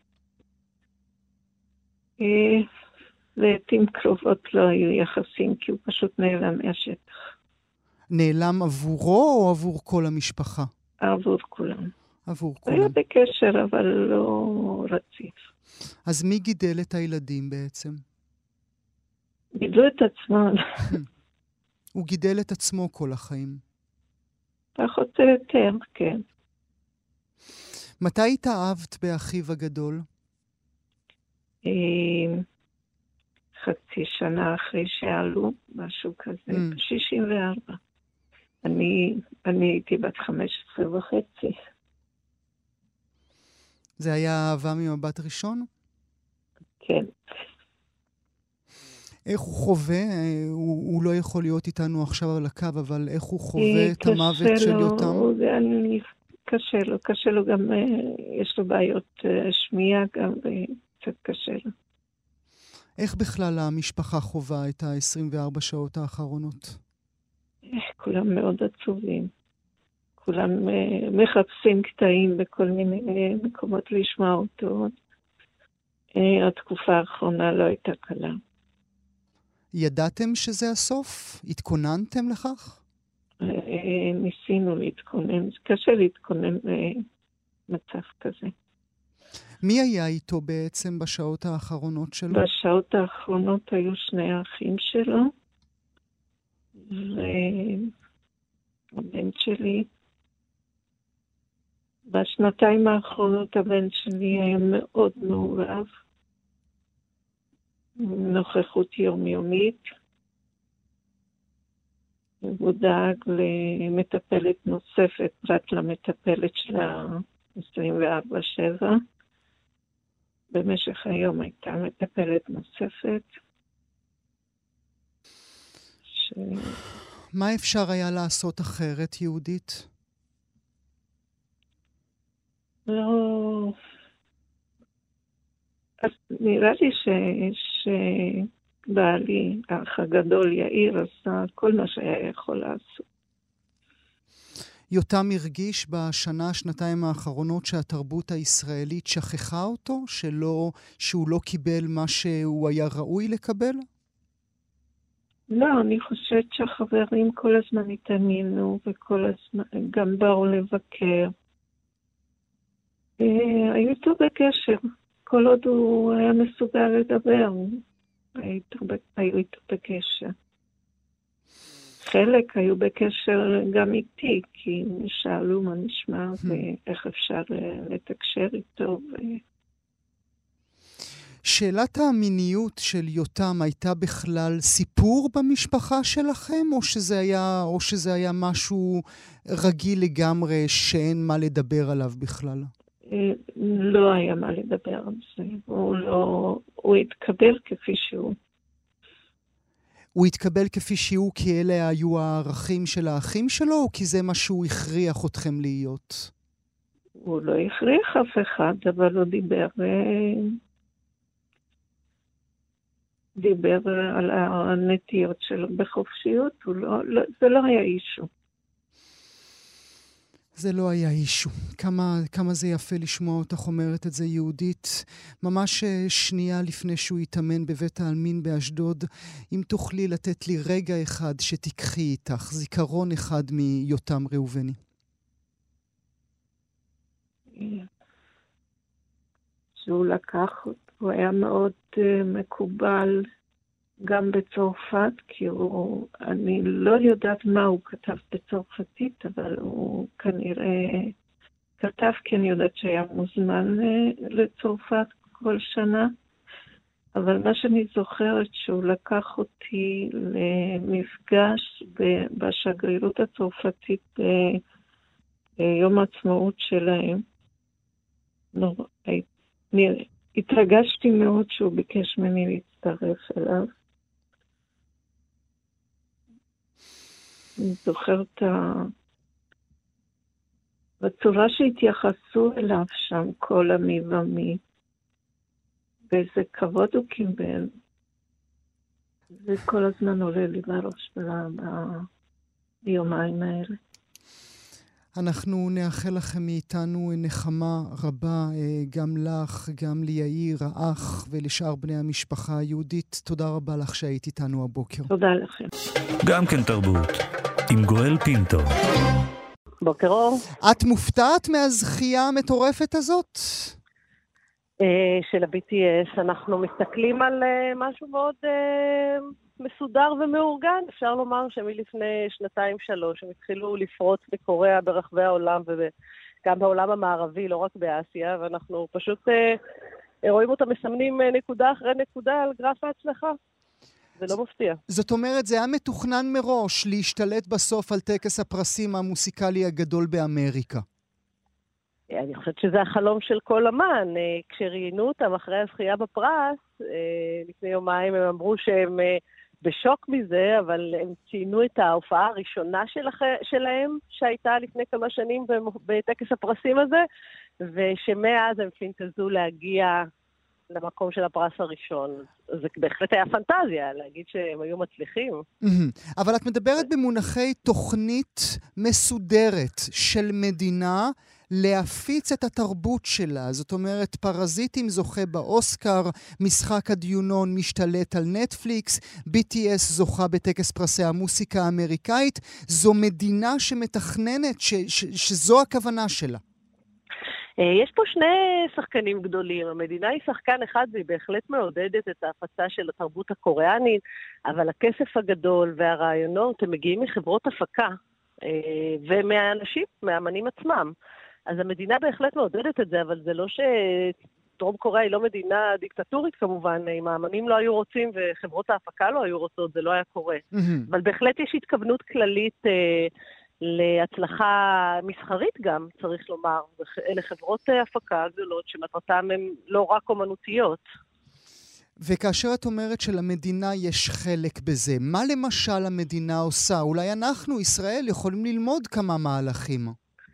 אה, לעתים קרובות לא היו יחסים, כי הוא פשוט נעלם מהשטח. נעלם עבורו או עבור כל המשפחה? עבור כולם. עבור היה כולם. בקשר, אבל לא רציף. אז מי גידל את הילדים בעצם? גידלו את עצמם, הוא גידל את עצמו כל החיים. פחות או יותר, כן. מתי התאהבת באחיו הגדול? אה, חצי שנה אחרי שעלו, משהו כזה, Mm. ב-שישים וארבע. אני, אני הייתי בת חמש עשרה וחצי. זה היה אהבה ממבט ראשון? כן. איך הוא חווה? אה, הוא, הוא לא יכול להיות איתנו עכשיו על הקו, אבל איך הוא חווה אה, את המוות קשה של לו, יותם? זה אני, קשה לו, קשה לו גם, אה, יש לו בעיות אה, שמיעה גם, וקצת קשה לו. איך בכלל המשפחה חווה את ה-עשרים וארבע שעות האחרונות? אה, כולם מאוד עצובים. כולם אה, מחפשים קטעים בכל מיני אה, מקומות לשמוע אותו. אה, התקופה האחרונה לא הייתה קלה. ידעתם שזה הסוף? התכוננתם לכך? אה, ניסינו להתכונן, זה קשה להתכונן במצב כזה. מי היה איתו בעצם בשעות האחרונות שלו? בשעות האחרונות היו שני האחים שלו, והבן שלי. בשנתיים האחרונות הבן שלי היה מאוד מעורב, נוכחות יומיומית. הוא דאג למטפלת נוספת, פרט למטפלת של ה-עשרים וארבע שבע. במשך היום הייתה מטפלת נוספת. ש... מה אפשר היה לעשות אחרת, יהודית? לא... אז נראה לי ש... שבעלי, האח הגדול יאיר, עשה כל מה שהיה יכול לעשות. יותם הרגיש בשנה, שנתיים האחרונות שהתרבות הישראלית שכחה אותו? שלא, שהוא לא קיבל מה שהוא היה ראוי לקבל? לא, אני חושבת שהחברים כל הזמן התעניינו, וכל הזמן גם באו לבקר. אה, היו איתו בקשר, כל עוד הוא היה מסוגל לדבר, היו איתו בקשר. חלק היו בקשר גם איתי, כי שאלו מה נשמע ואיך אפשר לתקשר איתו. ו... שאלת המיניות של יותם הייתה בכלל סיפור במשפחה שלכם, או שזה היה, או שזה היה משהו רגיל לגמרי שאין מה לדבר עליו בכלל? לא היה מה לדבר על זה. הוא לא, הוא התקבל כפי שהוא. הוא התקבל כפי שהוא כי אלה היו הערכים של האחים שלו, או כי זה מה שהוא הכריח אתכם להיות? הוא לא הכריח אף אחד, אבל הוא דיבר דיבר על הנטיות שלו בחופשיות, לא, לא, זה לא היה אישו. זה לא היה אישו. כמה, כמה זה יפה לשמוע אותך אומרת את זה, יהודית. ממש שנייה לפני שהוא יתאמן בבית העלמין באשדוד, אם תוכלי לתת לי רגע אחד שתיקחי איתך, זיכרון אחד מיותם ראובני. שהוא לקח, הוא היה מאוד uh, מקובל גם בצרפת, כי הוא, אני לא יודעת מה הוא כתב בצרפתית, אבל הוא כנראה כתב, כי אני יודעת שהיה מוזמן uh, לצרפת כל שנה. אבל מה שאני זוכרת שהוא לקח אותי למפגש בשגרירות הצרפתית ביום העצמאות שלהם. נורא, אני התרגשתי מאוד שהוא ביקש ממני להצטרף אליו. אני זוכרת בצורה שהתייחסו אליו שם כל המי ומי. ואיזה כבוד הוא קיבל. זה כל הזמן עולה לי בראש ביומיים האלה. אנחנו נאחל לכם מאיתנו נחמה רבה, גם לך, גם ליאיר, האח, ולשאר בני המשפחה היהודית. תודה רבה לך שהיית איתנו הבוקר. תודה לכם. גם כן תרבות, עם גואל פינטו. בוקר אור. את מופתעת מהזכייה המטורפת הזאת? של ה-בי טי אס, אנחנו מסתכלים על משהו מאוד מסודר ומאורגן. אפשר לומר שמלפני שנתיים שלוש הם התחילו לפרוץ בקוריאה ברחבי העולם וגם בעולם המערבי, לא רק באסיה, ואנחנו פשוט רואים אותם מסמנים נקודה אחרי נקודה על גרף ההצלחה. זה לא מפתיע. זאת אומרת, זה היה מתוכנן מראש להשתלט בסוף על טקס הפרסים המוסיקלי הגדול באמריקה. אני חושבת שזה החלום של כל אמן. כשראיינו אותם אחרי הזכייה בפרס, לפני יומיים הם אמרו שהם בשוק מזה, אבל הם ציינו את ההופעה הראשונה שלהם, שהייתה לפני כמה שנים בטקס הפרסים הזה, ושמאז הם פינטזו להגיע למקום של הפרס הראשון. זה בהחלט היה פנטזיה, להגיד שהם היו מצליחים. אבל את מדברת במונחי תוכנית מסודרת של מדינה להפיץ את התרבות שלה. זאת אומרת, פרזיטים זוכה באוסקר, משחק הדיונון משתלט על נטפליקס, בי טי אס זוכה בטקס פרסי המוסיקה האמריקאית. זו מדינה שמתכננת, ש- ש- שזו הכוונה שלה. יש פה שני שחקנים גדולים. המדינה היא שחקן אחד, והיא בהחלט מעודדת את ההפצה של התרבות הקוריאנית, אבל הכסף הגדול והרעיונות הם מגיעים מחברות הפקה, ומהאנשים, מהאמנים עצמם. אז המדינה בהחלט מעודדת את זה, אבל זה לא שדרום קוריאה היא לא מדינה דיקטטורית כמובן, אם האמנים לא היו רוצים וחברות ההפקה לא היו רוצות, זה לא היה קורה. Mm-hmm. אבל בהחלט יש התכוונות כללית אה, להצלחה מסחרית גם, צריך לומר. אלה חברות הפקה גדולות שמטרתן הן לא רק אומנותיות. וכאשר את אומרת שלמדינה יש חלק בזה, מה למשל המדינה עושה? אולי אנחנו, ישראל, יכולים ללמוד כמה מהלכים.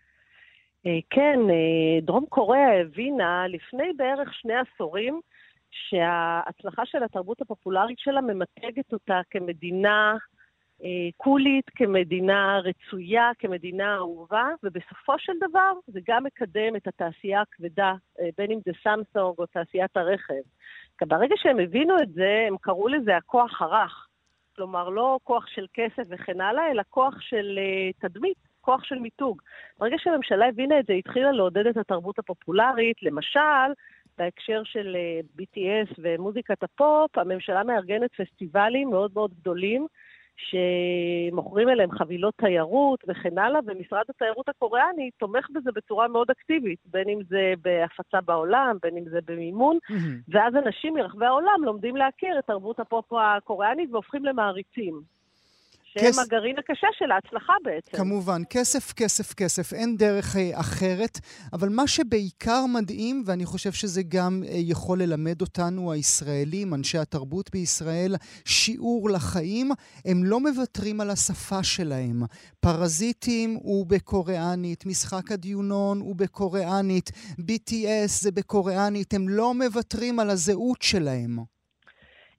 כן, דרום קוריאה הבינה לפני בערך שני עשורים שההצלחה של התרבות הפופולרית שלה ממתגת אותה כמדינה קולית, כמדינה רצויה, כמדינה אהובה, ובסופו של דבר זה גם מקדם את התעשייה הכבדה, בין אם זה סמסונג או תעשיית הרכב. כי ברגע שהם הבינו את זה, הם קראו לזה הכוח הרך. כלומר, לא כוח של כסף וכן הלאה, אלא כוח של תדמית. כוח של מיתוג. ברגע שהממשלה הבינה את זה, התחילה לעודד את התרבות הפופולרית. למשל, בהקשר של בי טי אס ומוזיקת הפופ, הממשלה מארגנת פסטיבלים מאוד מאוד גדולים, שמוכרים אליהם חבילות תיירות וכן הלאה, ומשרד התיירות הקוריאני תומך בזה בצורה מאוד אקטיבית, בין אם זה בהפצה בעולם, בין אם זה במימון, mm-hmm. ואז אנשים מרחבי העולם לומדים להכיר את תרבות הפופ הקוריאנית והופכים למעריצים. שהם כס... הגרעין הקשה של ההצלחה בעצם. כמובן, כסף, כסף, כסף, אין דרך אה, אחרת, אבל מה שבעיקר מדהים, ואני חושב שזה גם אה, יכול ללמד אותנו הישראלים, אנשי התרבות בישראל, שיעור לחיים, הם לא מוותרים על השפה שלהם. פרזיטים הוא בקוריאנית, משחק הדיונון הוא בקוריאנית, בי טי אס זה בקוריאנית, הם לא מוותרים על הזהות שלהם.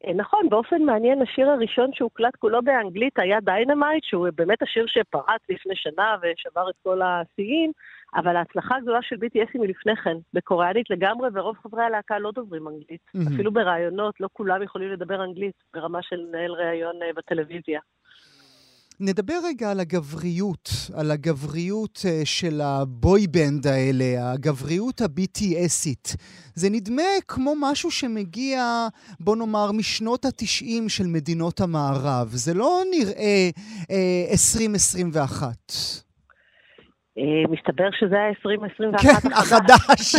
נכון, באופן מעניין, השיר הראשון שהוקלט כולו באנגלית היה דיינמייט, שהוא באמת השיר שפרץ לפני שנה ושבר את כל השיאים, אבל ההצלחה הגדולה של בי טי אס היא מלפני כן, בקוריאנית לגמרי, ורוב חברי הלהקה לא דוברים אנגלית. Mm-hmm. אפילו ברעיונות, לא כולם יכולים לדבר אנגלית, ברמה של לנהל ראיון בטלוויזיה. נדבר רגע על הגבריות, על הגבריות של הבוי בנד האלה, הגבריות ה-בי טי אסית. זה נדמה כמו משהו שמגיע, בוא נאמר, משנות התשעים של מדינות המערב. זה לא נראה אה, עשרים עשרים ואחת. מסתבר שזה היה עשרים עשרים ואחת כן, החדש.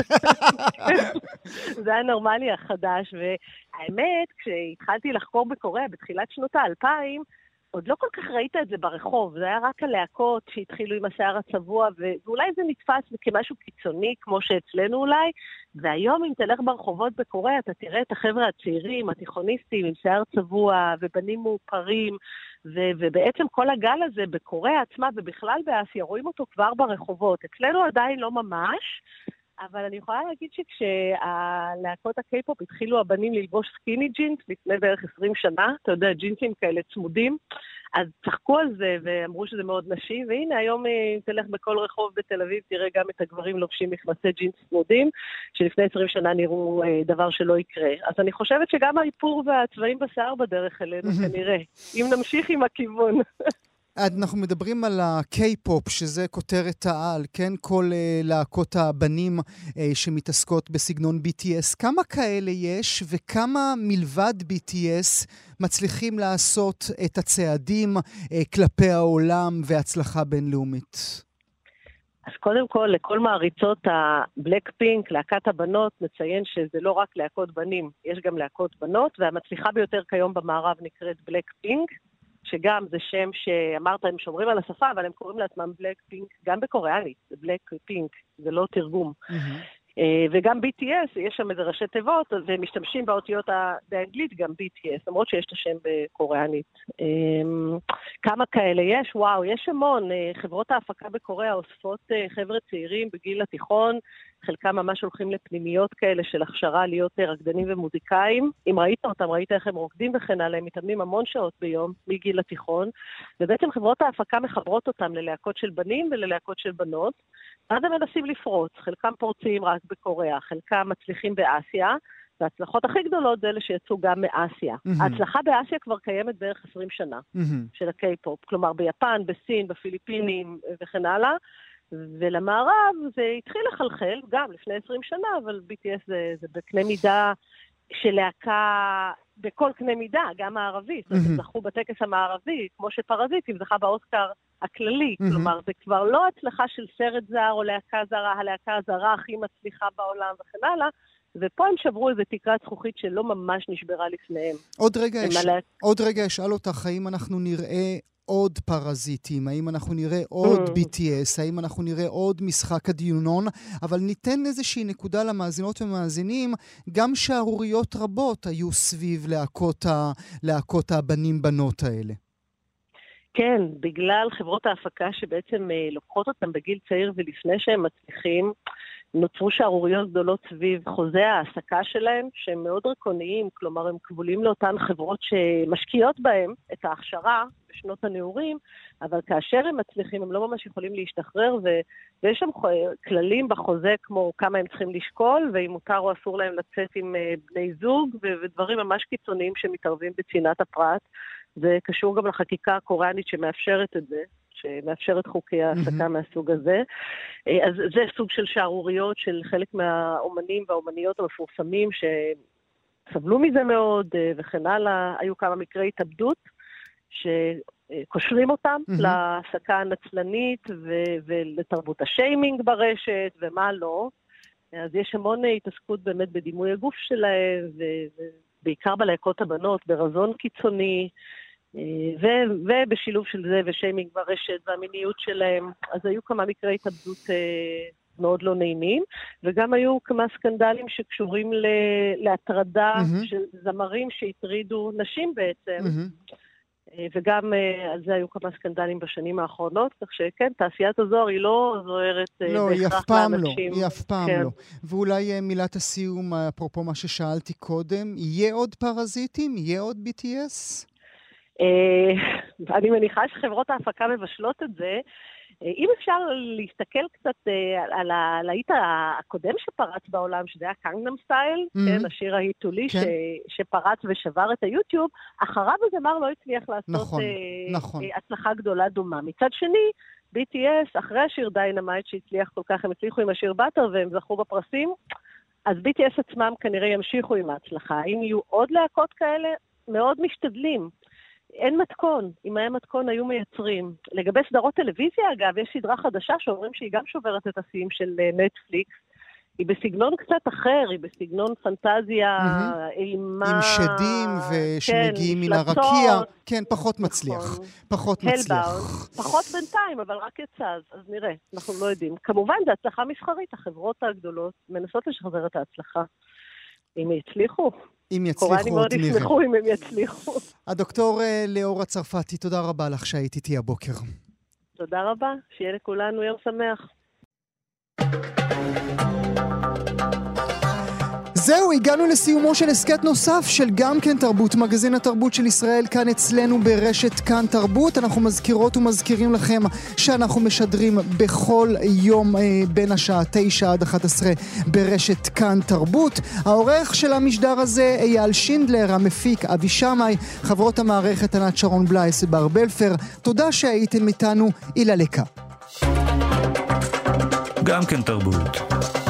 זה היה נורמלי החדש, והאמת, כשהתחלתי לחקור בקוריאה בתחילת שנות האלפיים, עוד לא כל כך ראית את זה ברחוב, זה היה רק הלהקות שהתחילו עם השיער הצבוע, ואולי זה נתפס כמשהו קיצוני, כמו שאצלנו אולי, והיום אם תלך ברחובות בקוריאה, אתה תראה את החבר'ה הצעירים, התיכוניסטים, עם שיער צבוע, ובנים מאופרים, ו- ובעצם כל הגל הזה בקוריאה עצמה, ובכלל באסיה, רואים אותו כבר ברחובות. אצלנו עדיין לא ממש, אבל אני יכולה להגיד שכשהלהקות הקיי-פופ התחילו הבנים ללבוש סקיני ג'ינס לפני בערך עשרים שנה, אתה יודע, ג'ינסים כאלה צמודים, אז צחקו על זה ואמרו שזה מאוד נשי, והנה היום אם תלך בכל רחוב בתל אביב, תראה גם את הגברים לובשים מכנסי ג'ינס צמודים, שלפני עשרים שנה נראו דבר שלא יקרה. אז אני חושבת שגם האיפור והצבעים בשיער בדרך אלינו כנראה, אם נמשיך עם הכיוון. אנחנו מדברים על הקיי-פופ, שזה כותרת העל, כן? כל uh, להקות הבנים uh, שמתעסקות בסגנון בי טי אס. כמה כאלה יש וכמה מלבד בי טי אס מצליחים לעשות את הצעדים uh, כלפי העולם והצלחה בינלאומית? אז קודם כל, לכל מעריצות הבלק פינק, להקת הבנות, נציין שזה לא רק להקות בנים, יש גם להקות בנות, והמצליחה ביותר כיום במערב נקראת בלק פינק, שגם זה שם שאמרת, הם שומרים על השפה, אבל הם קוראים לעצמם בלק פינק, גם בקוריאנית, זה בלק פינק, זה לא תרגום. Mm-hmm. וגם בי טי אס, יש שם איזה ראשי תיבות, והם משתמשים באותיות באנגלית גם בי טי אס, למרות שיש את השם בקוריאנית. כמה כאלה יש? וואו, יש המון. חברות ההפקה בקוריאה אוספות חבר'ה צעירים בגיל התיכון, חלקם ממש הולכים לפנימיות כאלה של הכשרה להיות רקדנים ומוזיקאים. אם ראית אותם, ראית איך הם רוקדים וכן הלאה, הם מתאמנים המון שעות ביום מגיל התיכון, ובעצם חברות ההפקה מחברות אותם ללהקות של בנים וללהקות של בנות, אז הם מנסים לפרוץ, חלקם פורצים רק בקוריאה, חלקם מצליחים באסיה, וההצלחות הכי גדולות זה אלה שיצאו גם מאסיה. Mm-hmm. ההצלחה באסיה כבר קיימת בערך עשרים שנה mm-hmm. של הקיי-פופ, כלומר ביפן, בסין, בפיליפינים וכן הלאה, ולמערב זה התחיל לחלחל גם לפני עשרים שנה, אבל בי טי אס זה, זה בקנה מידה של להקה, בכל קנה מידה, גם הערבית. Mm-hmm. אז זכו בטקס המערבי, כמו שפרזיטים זכה באוסקר הכללי. Mm-hmm. כלומר, זה כבר לא הצלחה של סרט זר או להקה זרה, הלהקה הזרה הכי מצליחה בעולם וכן הלאה, ופה הם שברו איזו תקרת זכוכית שלא ממש נשברה לפניהם. עוד רגע, יש, מלא... עוד רגע אשאל אותך, האם אנחנו נראה עוד פרזיטים, האם אנחנו נראה עוד בי טי אס, האם אנחנו נראה עוד משחק הדיונון, אבל ניתן איזושהי נקודה למאזינות ומאזינים, גם שערוריות רבות היו סביב להקות, ה... להקות הבנים בנות האלה. כן, בגלל חברות ההפקה שבעצם לוקחות אותם בגיל צעיר ולפני שהם מצליחים, נוצרו שערוריות גדולות סביב חוזי העסקה שלהם, שהם מאוד רקוניים, כלומר הם כבולים לאותן חברות שמשקיעות בהם את ההכשרה בשנות הנעורים, אבל כאשר הם מצליחים הם לא ממש יכולים להשתחרר, ו... ויש שם כללים בחוזה כמו כמה הם צריכים לשקול, ואם מותר או אסור להם לצאת עם בני זוג, ו... ודברים ממש קיצוניים שמתערבים בצנעת הפרט. זה קשור גם לחקיקה הקוריאנית שמאפשרת את זה, שמאפשרת חוקי העסקה מהסוג הזה. אז זה סוג של שערוריות של חלק מהאומנים והאומניות המפורסמים שסבלו מזה מאוד וכן הלאה. היו כמה מקרי התאבדות שקושרים אותם להעסקה הנצלנית ולתרבות השיימינג ברשת ומה לא. אז יש המון התעסקות באמת בדימוי הגוף שלהם, ובעיקר בלהקות הבנות, ברזון קיצוני, ו- ובשילוב של זה ושיימינג ברשת והמיניות שלהם. אז היו כמה מקרי התאבדות מאוד לא נעימים, וגם היו כמה סקנדלים שקשורים ל- להטרדה mm-hmm. של זמרים שהטרידו נשים בעצם. Mm-hmm. וגם על זה היו כמה סקנדלים בשנים האחרונות, כך שכן, תעשיית הזוהר היא לא זוהרת לא, היא אף פעם לא, היא אף פעם כן. לא. ואולי מילת הסיום, אפרופו מה ששאלתי קודם, יהיה עוד פרזיטים? יהיה עוד בי טי אס? אני מניחה שחברות ההפקה מבשלות את זה. אם אפשר להסתכל קצת על הלהיט הקודם שפרץ בעולם, שזה היה קנגנם סטייל, כן, השיר ההיטולי שפרץ ושבר את היוטיוב, אחריו הזמר לא הצליח לעשות הצלחה גדולה דומה. מצד שני, בי טי אס, אחרי השיר דיינמייט שהצליח כל כך, הם הצליחו עם השיר באטר והם זכו בפרסים, אז בי טי אס עצמם כנראה ימשיכו עם ההצלחה. אם יהיו עוד להקות כאלה, מאוד משתדלים. אין מתכון, אם היה מתכון היו מייצרים. לגבי סדרות טלוויזיה, אגב, יש סדרה חדשה שאומרים שהיא גם שוברת את השיאים של נטפליקס. היא בסגנון קצת אחר, היא בסגנון פנטזיה, אימה... עם שדים ושמגיעים מן הרקיע. כן, פחות מצליח. פחות מצליח. פחות בינתיים, אבל רק יצא, אז נראה. אנחנו לא יודעים. כמובן, זה הצלחה מסחרית. החברות הגדולות מנסות לשחזר את ההצלחה. אם יצליחו... אם יצליחו, אני מאוד ישמחו אם הם יצליחו. הדוקטור ליאור הצרפתי, תודה רבה לך שהיית איתי הבוקר. תודה רבה, שיהיה לכולנו יום שמח. זהו, הגענו לסיומו של הסקט נוסף של גם כן תרבות, מגזין התרבות של ישראל כאן אצלנו ברשת כאן תרבות. אנחנו מזכירות ומזכירים לכם שאנחנו משדרים בכל יום אה, בין השעה תשע עד אחת עשרה ברשת כאן תרבות. העורך של המשדר הזה אייל שינדלר, המפיק אבי שמאי, חברות המערכת ענת שרון בלייס ובר בלפר. תודה שהייתם איתנו, אילה לקה. גם כן תרבות.